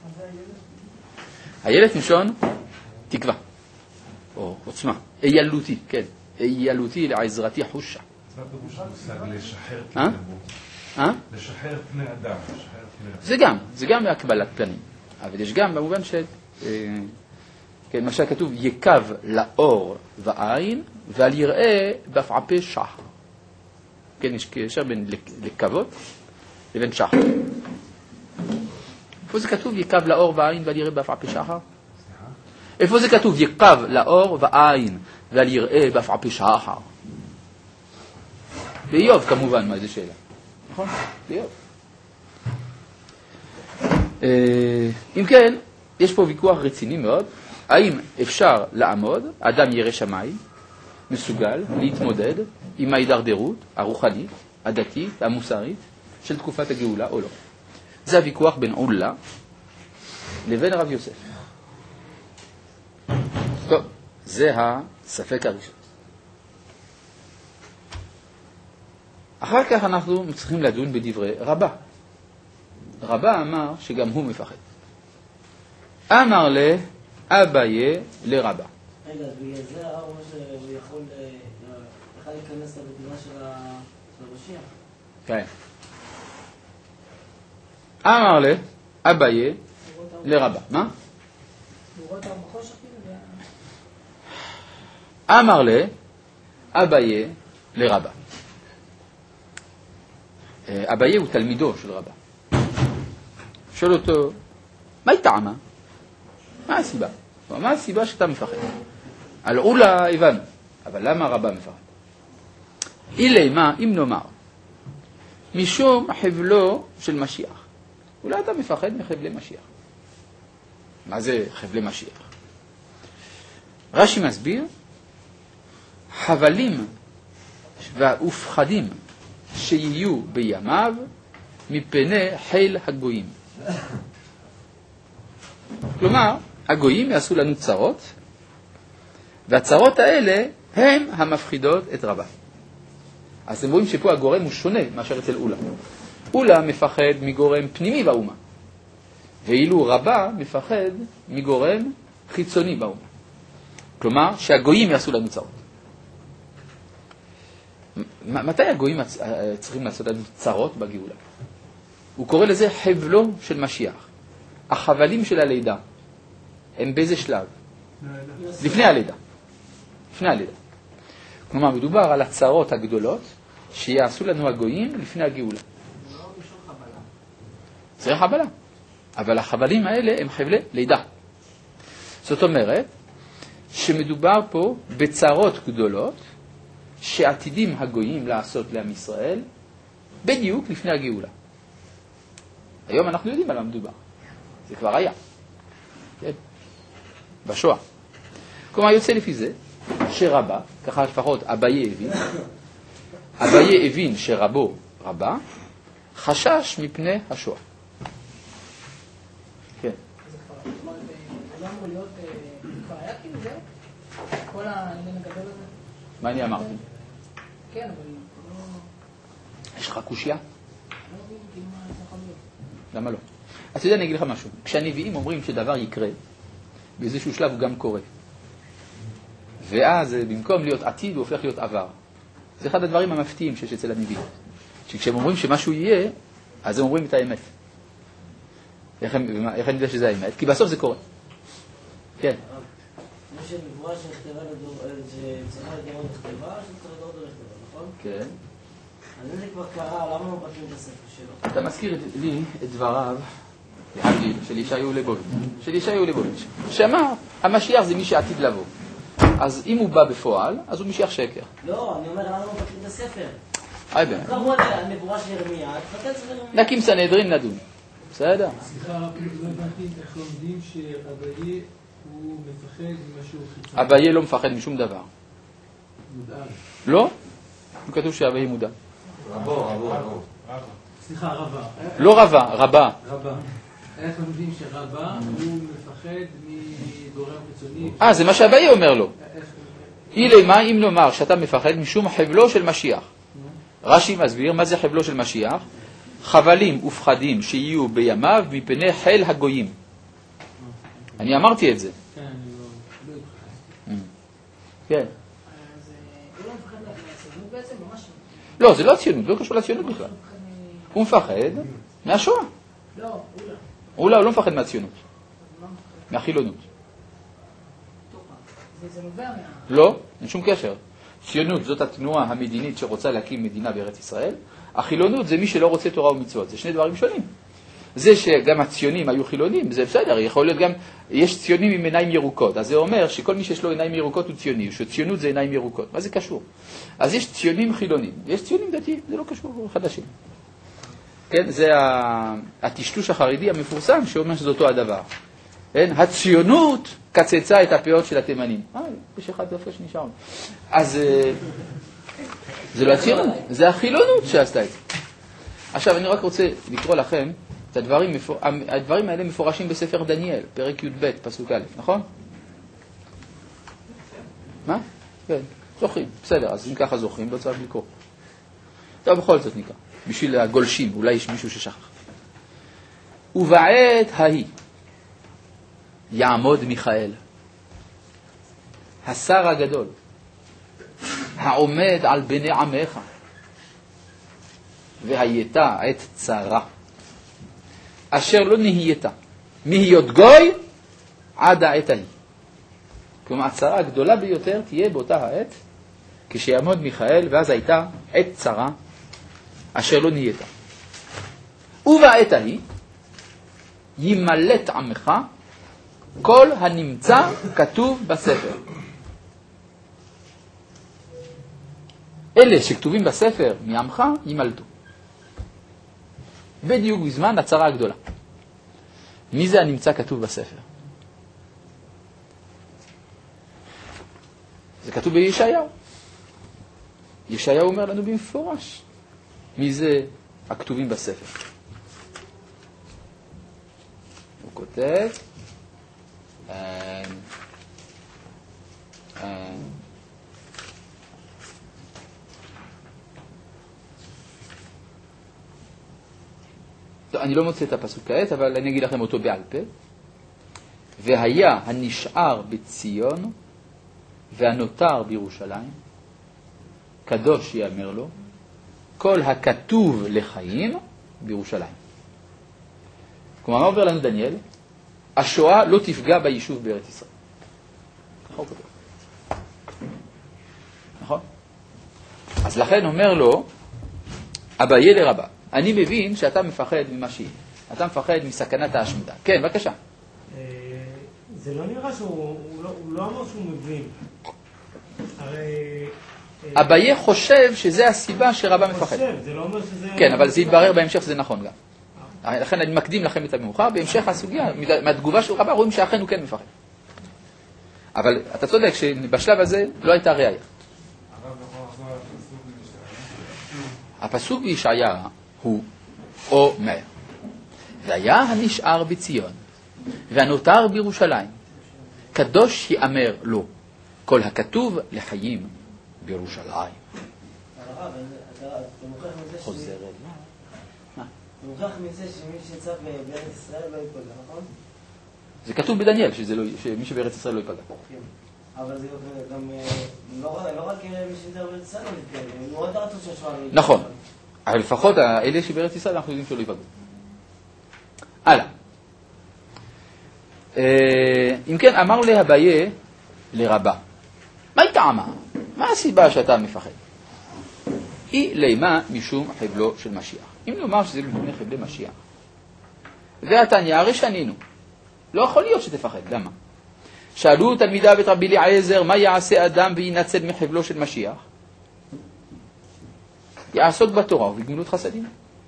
Speaker 1: איילת מלשון תקווה. או עוצמה. איילותי, כן. איילותי לעזרתי חושה.
Speaker 6: מה פירוש המושג לשחרר פני אדם? לשחרר פני אדם.
Speaker 1: זה גם בהקבלת פנים. אבל יש גם במובן של... כן, מה שכתוב, יקב לאור ועין, ועל יראה בפעפי שחר. כן, יש קשר בין לקוות לבין שחר. איפה זה כתוב, יקב לאור ועין, ועל יראה בפעפי שחר? איפה זה כתוב, יקב לאור ועין, ועל יראה בפעפי שחר? באיוב, כמובן, מה זה שאלה? נכון? באיוב. אם כן, יש פה ויכוח רציני מאוד. האם אפשר לעמוד, אדם ירא שמיים, מסוגל להתמודד עם ההידרדרות הרוחנית, הדתית, המוסרית של תקופת הגאולה או לא? זה הוויכוח בין עולה לבין הרב יוסף. טוב, זה הספק הראשון. אחר כך אנחנו צריכים לדון בדברי רבה. רבה אמר שגם הוא מפחד. אמר אביי לרבה.
Speaker 5: רגע, אז בגלל זה האור שהוא יכול להיכנס לבדינה של המשיח?
Speaker 1: כן. אמר אביי לרבה. מה?
Speaker 2: לראות בחושך כאילו?
Speaker 1: אמר אביי לרבה. אביי הוא תלמידו של רבה. שואל אותו, מה היא טעמה? מה הסיבה? מה הסיבה שאתה מפחד? על עולה הבנו, אבל למה רבה מפחד? אילי מה, אם נאמר, משום חבלו של משיח. אולי אתה מפחד מחבלי משיח. מה זה חבלי משיח? רש"י מסביר, חבלים ופחדים שיהיו בימיו מפני חיל הגויים. כלומר, הגויים יעשו לנו צרות, והצרות האלה הן המפחידות את רבה. אז אתם רואים שפה הגורם הוא שונה מאשר אצל אולה. אולה מפחד מגורם פנימי באומה, ואילו רבה מפחד מגורם חיצוני באומה. כלומר, שהגויים יעשו לנו צרות. מתי הגויים צריכים לעשות לנו צרות בגאולה? הוא קורא לזה חבלו של משיח. החבלים של הלידה הם באיזה שלב? לפני הלידה. לפני הלידה. כלומר, מדובר על הצרות הגדולות שיעשו לנו הגויים לפני הגאולה. זה חבלה. אבל החבלים האלה הם חבלי לידה. זאת אומרת שמדובר פה בצרות גדולות שעתידים הגויים לעשות לעם ישראל בדיוק לפני הגאולה. היום אנחנו יודעים על מה מדובר. זה כבר היה. כן? בשואה. כלומר, יוצא לפי זה שרבה, ככה לפחות אביי הבין, אביי הבין שרבו רבה, חשש מפני השואה. כן.
Speaker 2: זה כבר לא אמור להיות, כבר היה כאילו זה? כל העניין הגדול הזה?
Speaker 1: מה אני אמרתי?
Speaker 2: כן, אבל לא...
Speaker 1: יש לך קושיה?
Speaker 2: לא מבין כאילו מה זה יכול להיות.
Speaker 1: למה לא? אז יודע, אני אגיד לך משהו. כשהנביאים אומרים שדבר יקרה, באיזשהו שלב הוא גם קורה. ואז במקום להיות עתיד הוא הופך להיות עבר. זה אחד הדברים המפתיעים שיש אצל הנביאים. שכשהם אומרים שמשהו יהיה, אז הם אומרים את האמת. איך אני יודע שזה האמת? כי בסוף זה קורה. כן.
Speaker 5: כמו שנבואה שנכתבה שצריכה לדורות לכתבה, שצריכה לדורות לכתבה, נכון?
Speaker 1: כן.
Speaker 5: אז אם זה כבר קרה, למה לא מבטלים את הספר שלו?
Speaker 1: אתה מזכיר לי את דבריו להגיד של ישעיהו ליבוביץ', שאמר, המשיח זה מי שעתיד לבוא. אז אם הוא בא בפועל, אז הוא משיח שקר.
Speaker 5: לא, אני אומר, למה לא מבטלים את הספר?
Speaker 1: באמת.
Speaker 5: קראו על הנבואה של ירמיה, תפתל את ספר ירמיה.
Speaker 1: נקים סנהדרין נדון. בסדר?
Speaker 4: סליחה, לא הבנתי איך לומדים שאביי הוא מפחד ממשהו חיצוני.
Speaker 1: אביי לא מפחד משום דבר.
Speaker 4: מודאג.
Speaker 1: לא? הוא כתוב שאביי מודע.
Speaker 6: רבו.
Speaker 4: סליחה, רבה.
Speaker 1: לא רבה.
Speaker 4: רבה. איך לומדים שרבה הוא מפחד מגורם חיצוני?
Speaker 1: זה מה שאביי אומר לו. מה אם נאמר שאתה מפחד משום חבלו של משיח? רש"י מסביר מה זה חבלו של משיח. חבלים ופחדים שיהיו בימיו מפני חיל הגויים. אני אמרתי את זה.
Speaker 4: כן, אני לא התחלתי.
Speaker 1: כן.
Speaker 2: אז הוא לא מפחד מהציונות בעצם, ממש
Speaker 1: לא, זה לא ציונות, לא קשור לציונות בכלל. הוא מפחד מהשואה.
Speaker 2: לא,
Speaker 1: אולי הוא לא מפחד מהציונות, מהחילונות.
Speaker 2: זה נובע מה...
Speaker 1: לא, אין שום קשר. ציונות זאת התנועה המדינית שרוצה להקים מדינה בארץ ישראל. החילונות זה מי שלא רוצה תורה ומצוות. זה שני דברים שונים. זה שגם הציונים היו חילונים, זה בסדר, יכול להיות גם, יש ציונים עם עיניים ירוקות. אז זה אומר שכל מי שיש לו עיניים ירוקות הוא ציוני, שציונות זה עיניים ירוקות. מה זה קשור? אז יש ציונים חילונים, יש ציונים דתיים, זה לא קשור חדשים. כן, זה הטשטוש החרדי המפורסם שאומר שזה אותו הדבר. כן? הציונות קצצה את הפאות של התימנים. יש אחד דווקא שנשאר. אז זה לא הציונות, זה החילונות שעשתה את זה. עכשיו אני רק רוצה לקרוא לכם את הדברים האלה מפורשים בספר דניאל, פרק י"ב, פסוק א', נכון? מה? כן, זוכרים. בסדר, אז אם ככה זוכרים, לא צריך לקרוא. טוב, בכל זאת נקרא. בשביל הגולשים, אולי יש מישהו ששכח. ובעת ההיא יעמוד מיכאל, השר הגדול, העומד על בני עמך, והייתה עת צרה, אשר לא נהייתה, מהיות גוי עד העת ההיא. כלומר, הצרה הגדולה ביותר תהיה באותה העת, כשיעמוד מיכאל, ואז הייתה עת צרה, אשר לא נהייתה. ובעת ההיא ימלט עמך כל הנמצא כתוב בספר. אלה שכתובים בספר מעמך ימלטו. בדיוק בזמן הצרה הגדולה. מי זה הנמצא כתוב בספר? זה כתוב בישעיהו. ישעיהו אומר לנו במפורש מזה הכתובים בספר. הוא כותב, אני לא מוצא את הפסוק כעת, אבל אני אגיד לכם אותו בעל פה. והיה הנשאר בציון והנותר בירושלים, קדוש יאמר לו, כל הכתוב לחיים בירושלים. כלומר, מה אומר לנו דניאל? השואה לא תפגע ביישוב בארץ ישראל. נכון? נכון? אז לכן אומר לו, אביי לרבה, אני מבין שאתה מפחד ממה שיהיה. אתה מפחד מסכנת ההשמדה. כן, בבקשה.
Speaker 7: זה לא נראה שהוא לא אמר שהוא מבין. הרי...
Speaker 1: אביי חושב שזה הסיבה שרבה מפחד.
Speaker 7: זה לא אומר שזה...
Speaker 1: כן, אבל זה יתברר בהמשך שזה נכון גם. לכן אני מקדים לכם את המאוחר, בהמשך הסוגיה, מהתגובה של רבה רואים שאכן הוא כן מפחד. אבל אתה צודק שבשלב הזה לא הייתה ראייה. הפסוק בישעיה הוא אומר, והיה הנשאר בציון והנותר בירושלים, קדוש יאמר לו, כל הכתוב לחיים בירושלים.
Speaker 5: הרב, אתה מוכרח מזה
Speaker 1: חוזר אליו.
Speaker 5: אתה מוכרח מזה שמי שיצא בארץ ישראל לא ייפגע, נכון?
Speaker 1: זה כתוב בדניאל שמי שבארץ ישראל לא ייפגע.
Speaker 5: כן. אבל זה גם לא רק מי שיצא בארץ ישראל לא ייפגע, הם מאוד רצו שהשואה לא ייפגע.
Speaker 1: נכון, אבל לפחות אלה שבארץ ישראל אנחנו יודעים שלא ייפגעו. הלאה. אם כן, אמר לאביי לרבה, מה היא טעמה? מה הסיבה שאתה מפחד? היא לימה משום חבלו של משיח. אם נאמר שזה מפני חבלי משיח, והתניא הרי שנינו, לא יכול להיות שתפחד. למה? שאלו תלמידיו את רבי אליעזר, מה יעשה אדם וינצל מחבלו של משיח? יעסוק בתורה ובגמילות חסדים.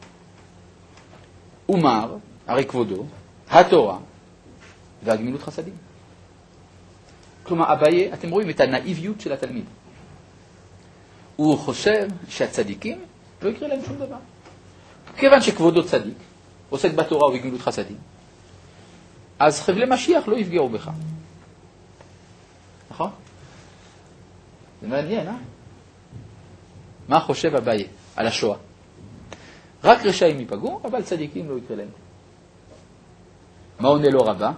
Speaker 1: ומר, הרי כבודו, התורה והגמילות חסדים. כלומר, אביי, אתם רואים את הנאיביות של התלמיד. הוא חושב שהצדיקים לא יקרה להם שום דבר. כיוון שכבודו צדיק, עוסק בתורה ובגמילות חסדים, אז חבלי משיח לא יפגעו בך. נכון? זה מעניין, מה חושב אביי על השואה? רק רשעים ייפגעו, אבל צדיקים לא יקרה להם. מה עונה לו רבה?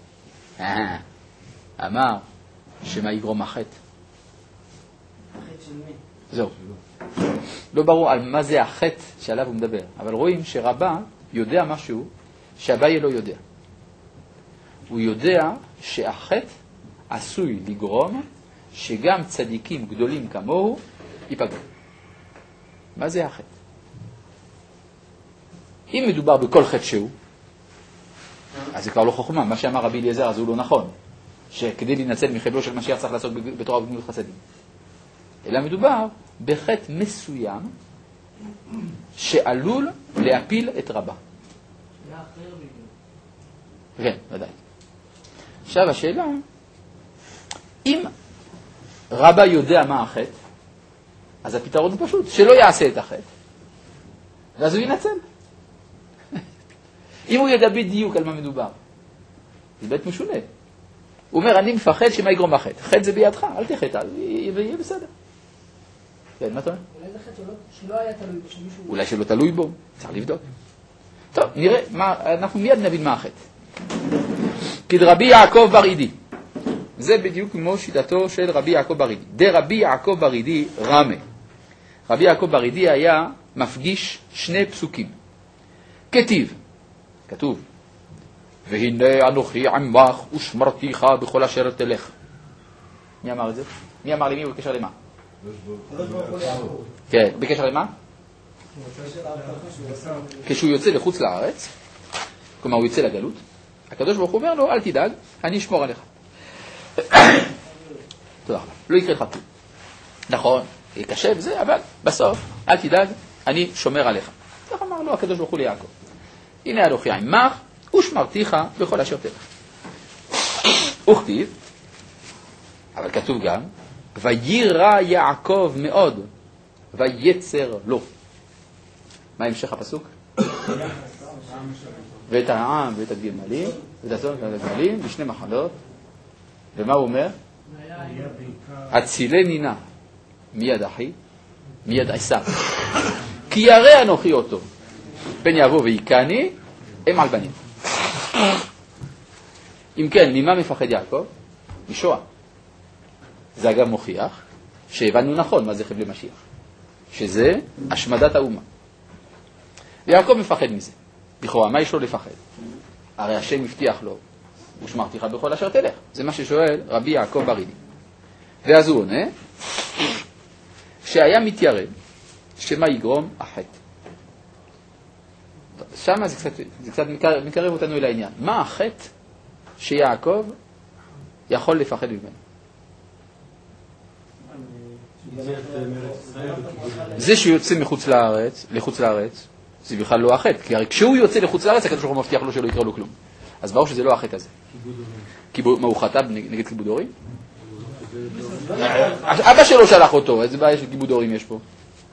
Speaker 1: אמר שמה יגרום החטא.
Speaker 5: החטא של מי?
Speaker 1: זהו. לא ברור על מה זה החטא שעליו הוא מדבר, אבל רואים שרבה יודע משהו שאביי לא יודע. הוא יודע שהחטא עשוי לגרום שגם צדיקים גדולים כמוהו ייפגעו. מה זה החטא? אם מדובר בכל חטא שהוא, אז זה כבר לא חוכמה. מה שאמר רבי אליעזר אז הוא לא נכון, שכדי להינצל מחבלו של משיח צריך לעסוק בתורה ובגמילות חסדים. אלא מדובר בחטא מסוים שעלול להפיל את רבה. כן, ודאי. עכשיו השאלה, אם רבה יודע מה החטא, אז הפתרון הוא פשוט, שלא יעשה את החטא, ואז הוא ינצל. אם הוא ידע בדיוק על מה מדובר, זה בית משונה. הוא אומר, אני מפחד שמה יגרום בחטא. חטא זה בידך, אל תחטא, ויהיה בסדר. כן, מה אתה אומר?
Speaker 2: אולי זה חטא שלא היה תלוי בו, שמישהו...
Speaker 1: אולי שלא תלוי בו, צריך לבדוק. טוב, נראה, אנחנו מיד נבין מה החטא. כדרבי יעקב בר אידי. זה בדיוק כמו שיטתו של רבי יעקב בר אידי. דרבי יעקב בר אידי רמה. רבי יעקב בר אידי היה מפגיש שני פסוקים. כתיב, כתוב, והנה אנוכי עמך ושמרתיך בכל אשר תלך. מי אמר את זה? מי אמר למי בקשר למה? כן, בקשר למה? כשהוא יוצא לחוץ לארץ, כלומר הוא יוצא לגלות, הקדוש ברוך הוא אומר לו, אל תדאג, אני אשמור עליך. תודה רבה. לא יקרה לך כלום. נכון, יהיה קשה וזה, אבל בסוף, אל תדאג, אני שומר עליך. כך אמר לו הקדוש ברוך הוא ליעקב. הנה אנוכי עמך ושמרתיך בכל אשר תלך. וכתיב, אבל כתוב גם, וירא יעקב מאוד, ויצר לו. מה המשך הפסוק? ואת העם ואת הגמלים, ואת הצאן ואת הגמלים, בשני מחנות. ומה הוא אומר? הצילני נא מיד אחי, מיד עשיו. כי ירא אנוכי אותו, פן יבוא ויקני, הם על בנים. אם כן, ממה מפחד יעקב? משואה. זה אגב מוכיח שהבנו נכון מה זה חבלי משיח, שזה השמדת האומה. ויעקב מפחד מזה. לכאורה, מה יש לו לפחד? הרי השם הבטיח לו, ושמרתיך בכל אשר תלך. זה מה ששואל רבי יעקב בריני. ואז הוא עונה, שהיה מתיירא, שמה יגרום החטא. שם זה קצת מקרב אותנו אל העניין. מה החטא שיעקב יכול לפחד ממנו? זה שהוא יוצא לחוץ לארץ, זה בכלל לא החטא, כי הרי כשהוא יוצא לחוץ לארץ, הקדוש ברוך הוא מבטיח לו שלא יקרה לו כלום. אז ברור שזה לא החטא הזה. מה הוא חטא נגד כיבוד הורים? אבא שלו שלח אותו, איזה בעיה של כיבוד הורים יש פה?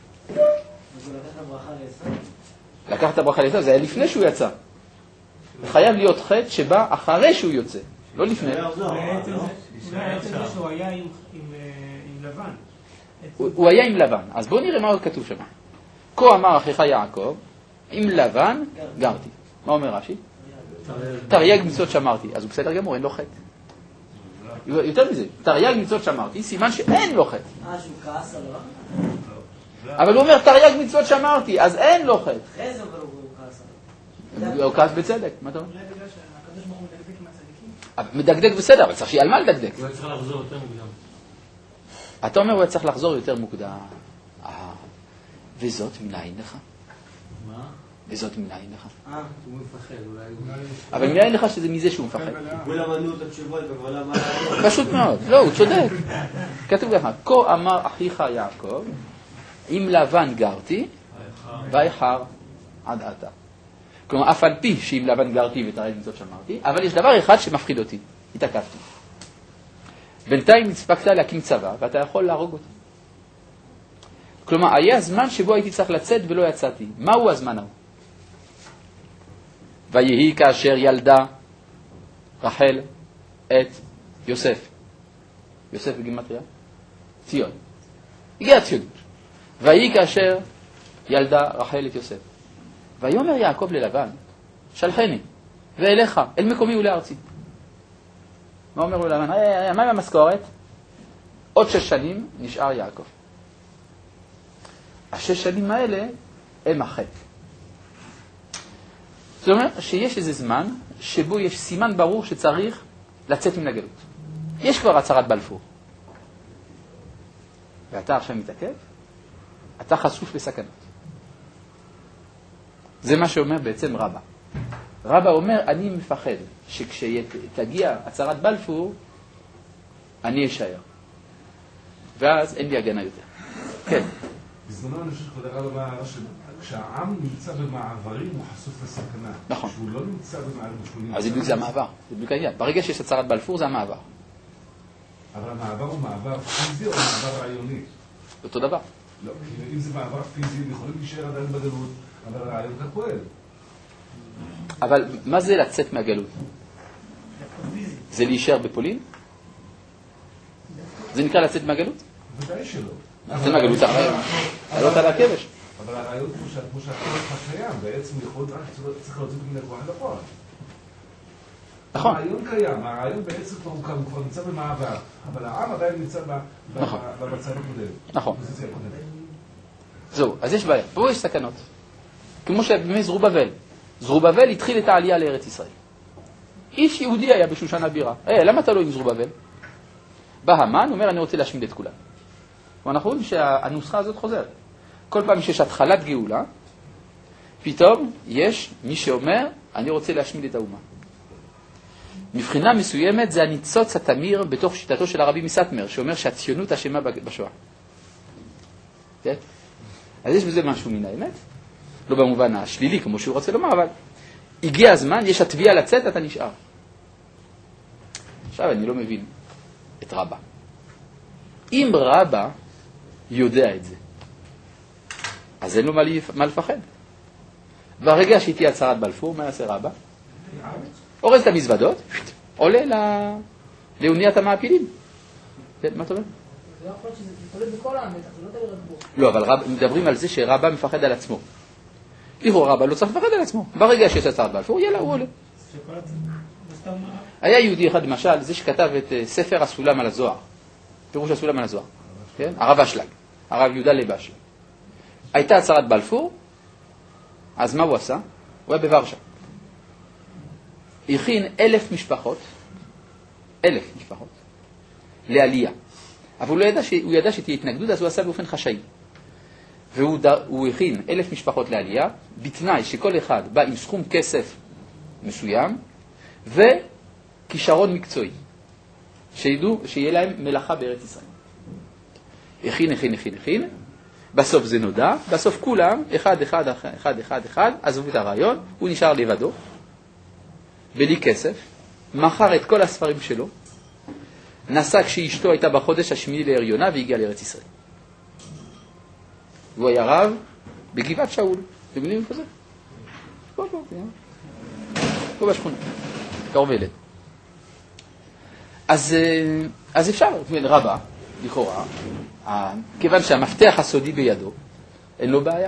Speaker 1: לקח את הברכה לעשו, זה היה לפני שהוא יצא. חייב להיות חטא שבא אחרי שהוא יוצא, לא לפני.
Speaker 7: בעצם זה שהוא היה עם לבן.
Speaker 1: הוא היה עם לבן, אז בואו נראה מה עוד כתוב שם. כה אמר אחיך יעקב, עם לבן גרתי. מה אומר רש"י? תרי"ג מצוות שמרתי. אז הוא בסדר גמור, אין לו חטא. יותר מזה, תרי"ג מצוות שמרתי, סימן שאין לו חטא.
Speaker 5: שהוא כעס עליו?
Speaker 1: אבל הוא אומר, תרי"ג מצוות שמרתי, אז אין לו חטא.
Speaker 5: איזה אבל הוא כעס עליו?
Speaker 1: הוא כעס בצדק, מה אתה אומר?
Speaker 2: אולי בגלל שהקדוש ברוך הוא מדקדק עם הצדיקים?
Speaker 1: מדקדק בסדר, אבל צריך שיהיה על מה לדקדק.
Speaker 4: הוא צריך לחזור יותר מוקדם.
Speaker 1: אתה אומר, הוא היה צריך לחזור יותר מוקדם. וזאת מנין לך?
Speaker 4: מה?
Speaker 1: וזאת מנין לך?
Speaker 4: הוא מפחד, אולי...
Speaker 1: אבל מנין לך שזה מזה שהוא מפחד?
Speaker 5: כולם ענו את התשובות וכולם...
Speaker 1: פשוט מאוד, לא, הוא צודק. כתוב לך, כה אמר אחיך יעקב, עם לבן גרתי, ואיחר עד עתה. כלומר, אף על פי שעם לבן גרתי ותרי"ג מצוות שמרתי, אבל יש דבר אחד שמפחיד אותי, התעכבתי. בינתיים הספקת להקים צבא, ואתה יכול להרוג אותי. כלומר, היה זמן שבו הייתי צריך לצאת ולא יצאתי. מהו הזמן ההוא? ויהי כאשר ילדה רחל את יוסף. יוסף בגימטריה? ציון. הגיעה ציונות. ויהי כאשר ילדה רחל את יוסף. ויאמר יעקב ללבן, שלחני, ואליך, אל מקומי ולארצי. מה אומר לו לבן? מה עם המשכורת? עוד 6 שנים נשאר יעקב. 6 שנים האלה הם החטא. זאת אומרת שיש איזה זמן שבו יש סימן ברור שצריך לצאת מן הגלות. יש כבר הצהרת בלפור. ואתה עכשיו מתעכב, אתה חשוף לסכנות. זה מה שאומר בעצם רבא. רבא אומר, אני מפחד שכשתגיע הצהרת בלפור, אני אשאר. ואז אין לי הגנה יותר. כן.
Speaker 6: בזמנו אני חושב שכבוד הרב אמר כשהעם נמצא במעברים הוא חשוף לסכנה.
Speaker 1: נכון.
Speaker 6: כשהוא לא נמצא במעברים.
Speaker 1: אז זה בדיוק זה המעבר. זה בדיוק העניין. ברגע שיש הצהרת בלפור זה המעבר.
Speaker 6: אבל המעבר הוא מעבר פיזי או מעבר רעיוני?
Speaker 1: אותו דבר.
Speaker 6: לא, אם זה מעבר פיזי, הם יכולים להישאר עדיין בגלות, אבל הרעיון כאן פועל.
Speaker 1: אבל מה זה לצאת מהגלות? זה להישאר בפולין? זה נקרא לצאת מהגלות?
Speaker 6: ודאי שלא.
Speaker 1: לצאת מהגלות זה לעלות על הכבש.
Speaker 6: אבל הרעיון כמו שהכוח קיים, בעצם יכול צריך להוציא מן הכוח אל הפועל.
Speaker 1: נכון.
Speaker 6: הרעיון קיים, הרעיון בעצם כבר נמצא במעבר, אבל העם עדיין נמצא במצב הקודם.
Speaker 1: נכון. זהו, אז יש בעיה. פה יש סכנות. כמו שבימי זרובבל. זרובבל התחיל את העלייה לארץ ישראל. איש יהודי היה בשושן הבירה. למה אתה לא עם זרובבל? בא המן, אומר, אני רוצה להשמיד את כולם. ואנחנו רואים שהנוסחה הזאת חוזרת. כל פעם שיש התחלת גאולה, פתאום יש מי שאומר, אני רוצה להשמיד את האומה. מבחינה מסוימת זה הניצוץ התמיר בתוך שיטתו של הרבי מסטמר, שאומר שהציונות אשמה בשואה. כן? אז יש בזה משהו מן האמת, לא במובן השלילי כמו שהוא רוצה לומר, אבל הגיע הזמן, יש התביעה לצאת, אתה נשאר. עכשיו אני לא מבין את רבא. אם רבא יודע את זה, אז אין לו מה לפחד. ברגע שהיא הצהרת בלפור, מה יעשה רבא? אורז את המזוודות, עולה לאוניית המעפילים. מה אתה אומר?
Speaker 2: זה לא יכול להיות שזה תולד בכל העם, בטח, זה לא תלוי רק בו.
Speaker 1: לא, אבל מדברים על זה שרבא מפחד על עצמו. לכאורה רבא לא צריך לפחד על עצמו. ברגע שיש הצהרת בלפור, יאללה, הוא עולה. היה יהודי אחד, למשל, זה שכתב את ספר הסולם על הזוהר. פירוש הסולם על הזוהר. כן? הרב אשלג. הרב יהודה לייב אשלג. הייתה הצהרת בלפור, אז מה הוא עשה? הוא היה בוורשה. הכין 1,000 משפחות, 1,000 משפחות, לעלייה. אבל הוא ידע שתהיה התנגדות, אז הוא עשה באופן חשאי. והוא הכין 1,000 משפחות לעלייה, בתנאי שכל אחד בא עם סכום כסף מסוים, וכישרון מקצועי. שידעו שיהיה להם מלאכה בארץ ישראל. הכין. בסוף זה נודע, בסוף כולם, אחד, עזבו את הרעיון, הוא נשאר לבדו, בלי כסף, מכר את כל הספרים שלו, נסע כשאשתו הייתה בחודש השמיני להריונה והגיע לארץ ישראל. והוא היה רב בגבעת שאול, אתם יודעים כזה? פה בשכונה, קרוב ילד. אז אפשר, רבא, לכאורה, כיוון שהמפתח הסודי בידו, אין לו בעיה.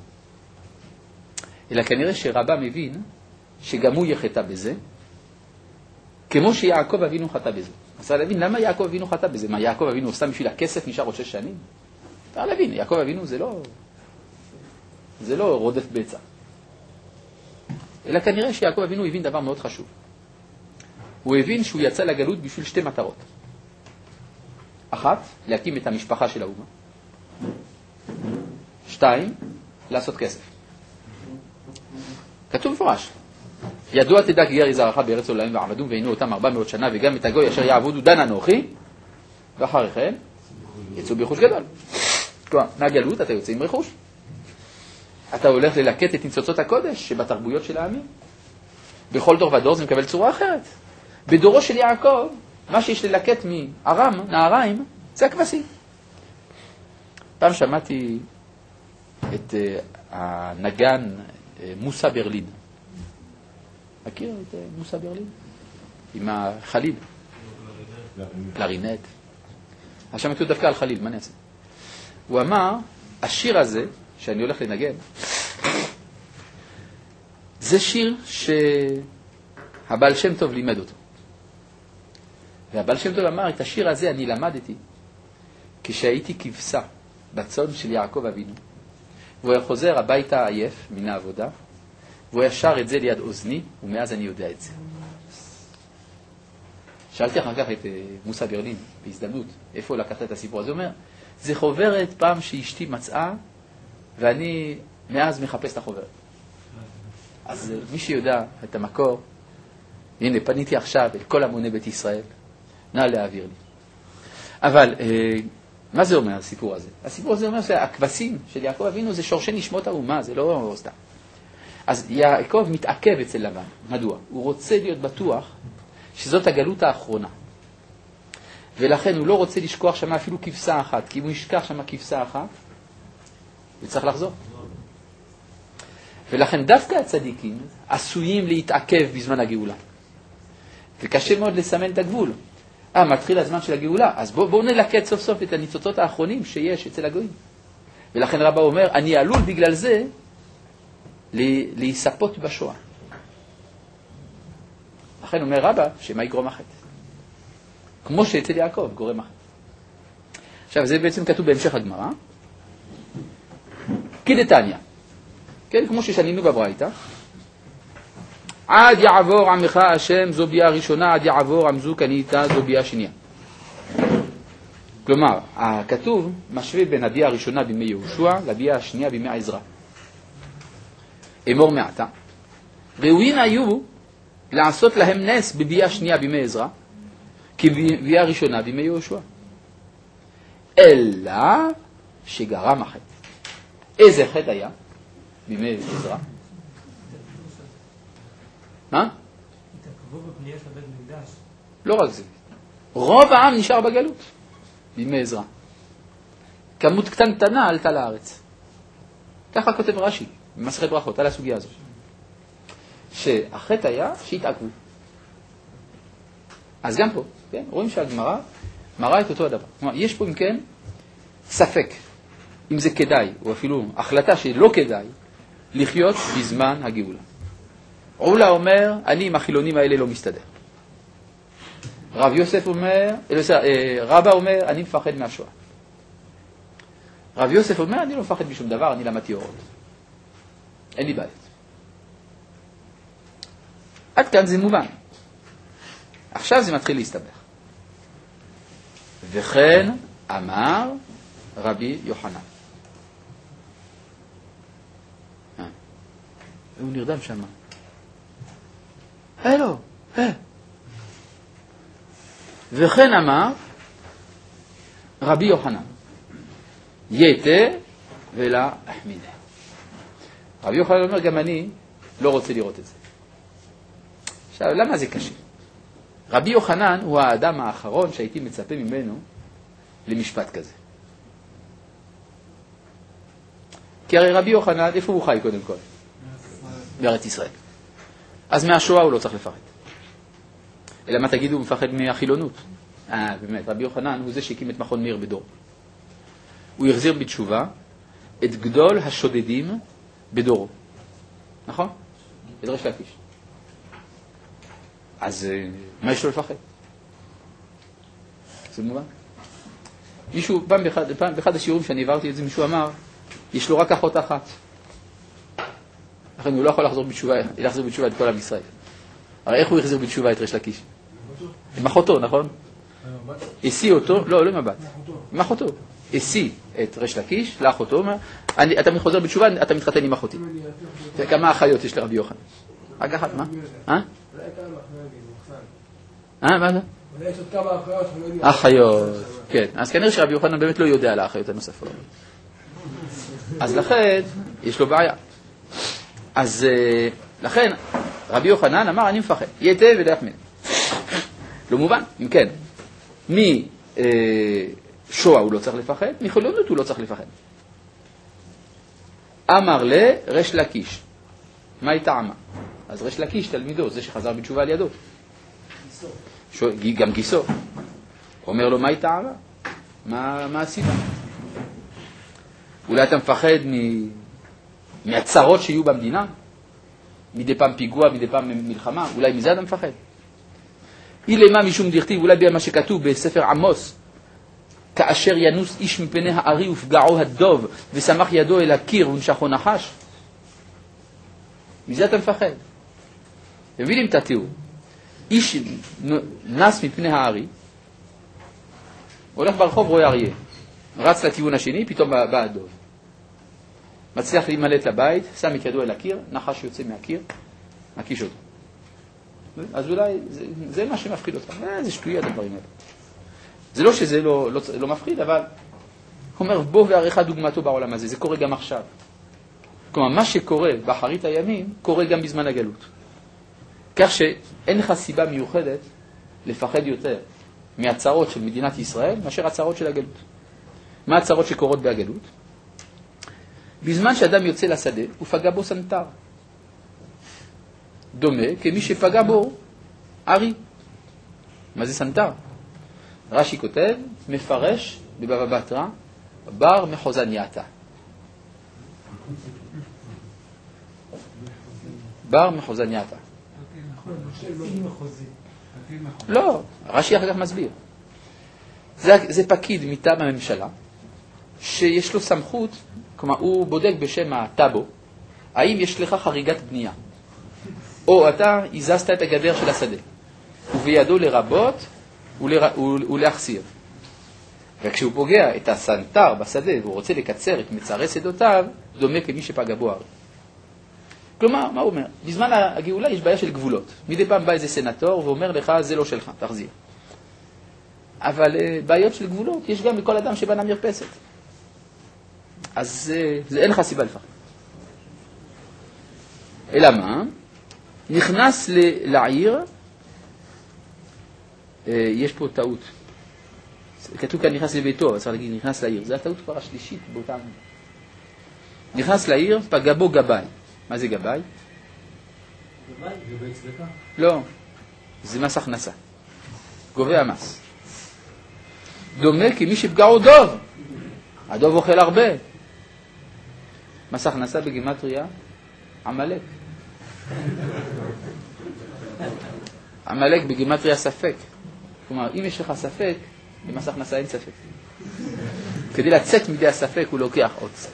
Speaker 1: אלא כנראה שרבא מבין שגם הוא יחטא בזה, כמו שיעקב אבינו חטא בזה. אז צריך להבין, למה יעקב אבינו חטא בזה? מה, יעקב אבינו סתם בשביל הכסף נשאר עוד 6 שנים? צריך להבין, יעקב אבינו זה לא רודף ביצה. אלא כנראה שיעקב אבינו הבין דבר מאוד חשוב. הוא הבין שהוא יצא לגלות בשביל 2 מטרות. אחת, להקים את המשפחה של האומה. 2, לעשות כסף. כתוב מפורש. ידוע תדע כי גר יזרעך בארץ עולמים ועבדום ועינו אותם 400 שנה וגם את הגוי אשר יעבודו דן אנוכי ואחרי כן יצאו ברכוש גדול. כלומר, מהגלות אתה יוצא עם רכוש. אתה הולך ללקט את ניצוצות הקודש שבתרבויות של העמים. בכל דור ודור זה מקבל צורה אחרת. בדורו של יעקב, מה שיש ללקט מארם, נהריים, זה הכבשים. פעם שמעתי את הנגן מוסה ברלין. מכיר את מוסה ברלין? עם החליל. קלרינט. עכשיו מכיר דווקא על חליל, מה נעשה? הוא אמר, השיר הזה, שאני הולך לנגן, זה שיר שהבעל שם טוב לימד אותו. והבעל שם טוב אמר, את השיר הזה אני למדתי כשהייתי כבשה בצאן של יעקב אבינו. והוא היה חוזר הביתה עייף מן העבודה, והוא היה שר את זה ליד אוזני, ומאז אני יודע את זה. שאלתי אחר כך את מוסה ברלין, בהזדמנות, איפה לקחת את הסיפור הזה? הוא אומר, זה חוברת פעם שאשתי מצאה, ואני מאז מחפש את החוברת. אז מי שיודע את המקור, הנה, פניתי עכשיו אל כל המוני בית ישראל, נא להעביר לי. אבל מה זה אומר הסיפור הזה? הסיפור הזה אומר שהכבשים של יעקב אבינו זה שורשי נשמות האומה, זה לא סתם. אז יעקב מתעכב אצל לבן. מדוע? הוא רוצה להיות בטוח שזאת הגלות האחרונה. ולכן הוא לא רוצה לשכוח שם אפילו כבשה אחת, כי אם הוא ישכח שם כבשה אחת, הוא צריך לחזור. ולכן דווקא הצדיקים עשויים להתעכב בזמן הגאולה. וקשה מאוד לסמן את הגבול. מתחיל הזמן של הגאולה, אז בואו נלקט סוף סוף את הניצוצות האחרונים שיש אצל הגויים. ולכן רבא אומר, אני עלול בגלל זה להיספות בשואה. לכן אומר רבא, שמה יגרום החטא? כמו שאצל יעקב גורם החטא. עכשיו, זה בעצם כתוב בהמשך הגמרא. כדתניא, כן, כמו ששנינו בברייתא, עד יעבור עמך השם זו ביאה ראשונה, עד יעבור עמזו קניתה זו ביאה שנייה. כלומר, הכתוב משווה בין הביאה הראשונה בימי יהושע לביאה השנייה בימי עזרא. אמור מעתה, ראויים היו לעשות להם נס בביאה שנייה בימי עזרא, כי ביאה ראשונה בימי יהושע. אלא שגרם החטא. איזה חטא היה בימי עזרא? מה?
Speaker 7: התעכבו בבניית הבית מקדש.
Speaker 1: לא רק זה. רוב העם נשאר בגלות בימי עזרא. כמות קטנטנה עלתה לארץ. ככה כותב רש"י. במסכת ברכות, על הסוגיה הזאת. שהחטא היה שהתעכבו. אז גם פה, כן? רואים שהגמרא מראה את אותו הדבר. כלומר, יש פה אם כן ספק, אם זה כדאי, או אפילו החלטה שלא כדאי, לחיות בזמן הגאולה. עולה אומר, אני עם החילונים האלה לא מסתדר. רב יוסף אומר, רבא אומר, אני מפחד מהשואה. רב יוסף אומר, אני לא מפחד משום דבר, אני למדתי אורות. אין לי בעיה. עד כאן זה מובן. עכשיו זה מתחיל להסתבך. וכן אמר רבי יוחנן. הוא נרדם שם. הלו, וכן אמר רבי יוחנן. יתה ולה אחמינה. רבי יוחנן אומר, גם אני לא רוצה לראות את זה. עכשיו, למה זה קשה? רבי יוחנן הוא האדם האחרון שהייתי מצפה ממנו למשפט כזה. כי הרי רבי יוחנן, איפה הוא חי קודם כל? בארץ ישראל. אז מהשואה הוא לא צריך לפחד. אלא מה תגידו, הוא מפחד מהחילונות. באמת, רבי יוחנן הוא זה שהקים את מכון מאיר בדור. הוא החזיר בתשובה את גדול השודדים בדורו. נכון? את ריש לקיש. אז מה יש לו לפחד? זה מובן. מישהו, באחד השיעורים שאני עברתי את זה, מישהו אמר, יש לו רק אחות אחת. לכן הוא לא יכול להחזיר בתשובה את כל עם ישראל. הרי איך הוא החזיר בתשובה את ריש לקיש? עם אחותו, נכון? השיא אותו, לא עם הבת. עם אחותו. השיא את ריש לקיש, לאחותו, אתה חוזר בתשובה, אתה מתחתן עם אחותי. כמה אחיות יש לרבי יוחנן? רק אחת, מה? מה זה?
Speaker 2: אולי יש עוד כמה אחיות.
Speaker 1: אחיות, כן. אז כנראה שרבי יוחנן באמת לא יודע על האחיות הנוספות. אז לכן, יש לו בעיה. אז לכן, רבי יוחנן אמר, אני מפחד. יתה ולא יחמין. לא מובן, אם כן. משואה הוא לא צריך לפחד, מחילונות הוא לא צריך לפחד. אמר לריש לקיש. מה היא טעמה? אז ריש לקיש תלמידו, זה שחזר בתשובה על ידו. גם גיסו. אומר לו, מה היא טעמה? מה הסיבה? אולי אתה מפחד מהצרות שיהיו במדינה? מדי פעם פיגוע, מדי פעם מלחמה? אולי מזה אתה מפחד? אילמה משום דכתיב, אולי במה שכתוב בספר עמוס, כאשר ינוס איש מפני הארי ופגעו הדוב ושמח ידו אל הקיר ונשכו נחש? מזה אתה מפחד. מבינים את התיאור. איש נס מפני הארי, הולך ברחוב, רואה אריה, רץ לכיוון השני, פתאום בא הדוב. מצליח להימלט לבית, שם את ידו אל הקיר, נחש יוצא מהקיר, מקיש אותו. אז אולי זה מה שמפחיד אותך. זה שטויה הדברים האלה. זה לא שזה לא מפחיד, אבל הוא אומר, בוא ועריכה דוגמתו בעולם הזה. זה קורה גם עכשיו. כלומר, מה שקורה באחרית הימים, קורה גם בזמן הגלות. כך שאין לך סיבה מיוחדת לפחד יותר מהצרות של מדינת ישראל, מאשר הצרות של הגלות. מה הצרות שקורות בהגלות? בזמן שאדם יוצא לשדה, הוא פגע בו סנטר. דומה כמי שפגע בו ארי. מה זה סנטר? רש"י כותב, מפרש בבבא בתרא, בר מחוזנייתא. בר מחוזנייתא. לא, רש"י אחר כך מסביר. זה פקיד מטעם הממשלה, שיש לו סמכות, כלומר הוא בודק בשם הטאבו, האם יש לך חריגת בנייה, או אתה הזזת את הגדר של השדה, ובידו לרבות ולהחסיר. וכשהוא פוגע את הסנטר בשדה, והוא רוצה לקצר את מצערי שדותיו, דומה כמי שפגע בו הרי. כלומר, מה הוא אומר? בזמן הגאולה יש בעיה של גבולות. מדי פעם בא איזה סנטור ואומר לך, זה לא שלך, תחזיר. אבל בעיות של גבולות יש גם לכל אדם שבנה מרפסת. אז אין לך סיבה לפחד. אלא מה? נכנס לעיר, יש פה טעות. כתוב כאן נכנס לביתו, אבל צריך להגיד נכנס לעיר. זו הטעות כבר השלישית באותם. נכנס לעיר, פגע בו גבאי. מה זה גבאי?
Speaker 4: גבי צדקה.
Speaker 1: לא, זה מס הכנסה. גובה המס. דומה כמי שפגעו דוב. הדוב אוכל הרבה. מס הכנסה בגימטריה, עמלק. עמלק בגימטריה ספק. כלומר, אם יש לך ספק, במס הכנסה אין ספק. כדי לצאת מידי הספק הוא לוקח עוד ספק.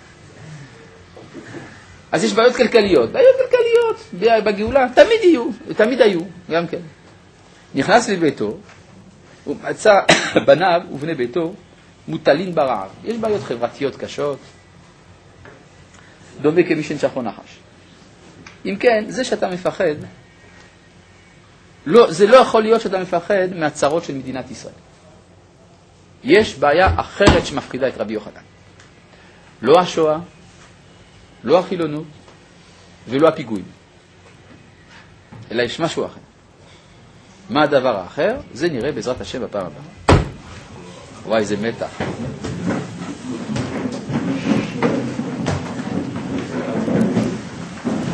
Speaker 1: אז יש בעיות כלכליות. בעיות כלכליות בגאולה תמיד היו, גם כן. נכנס לביתו, הוא מצא בניו ובני ביתו מוטלין ברעב. יש בעיות חברתיות קשות. דומה כמי שנשכו נחש. אם כן, זה שאתה מפחד, זה לא יכול להיות שאתה מפחד מהצרות של מדינת ישראל. יש בעיה אחרת שמפחידה את רבי יוחנן. לא השואה, לא החילונות ולא הפיגועים. אלא יש משהו אחר. מה הדבר האחר? זה נראה בעזרת השם בפעם הבאה. וואי, זה מתח.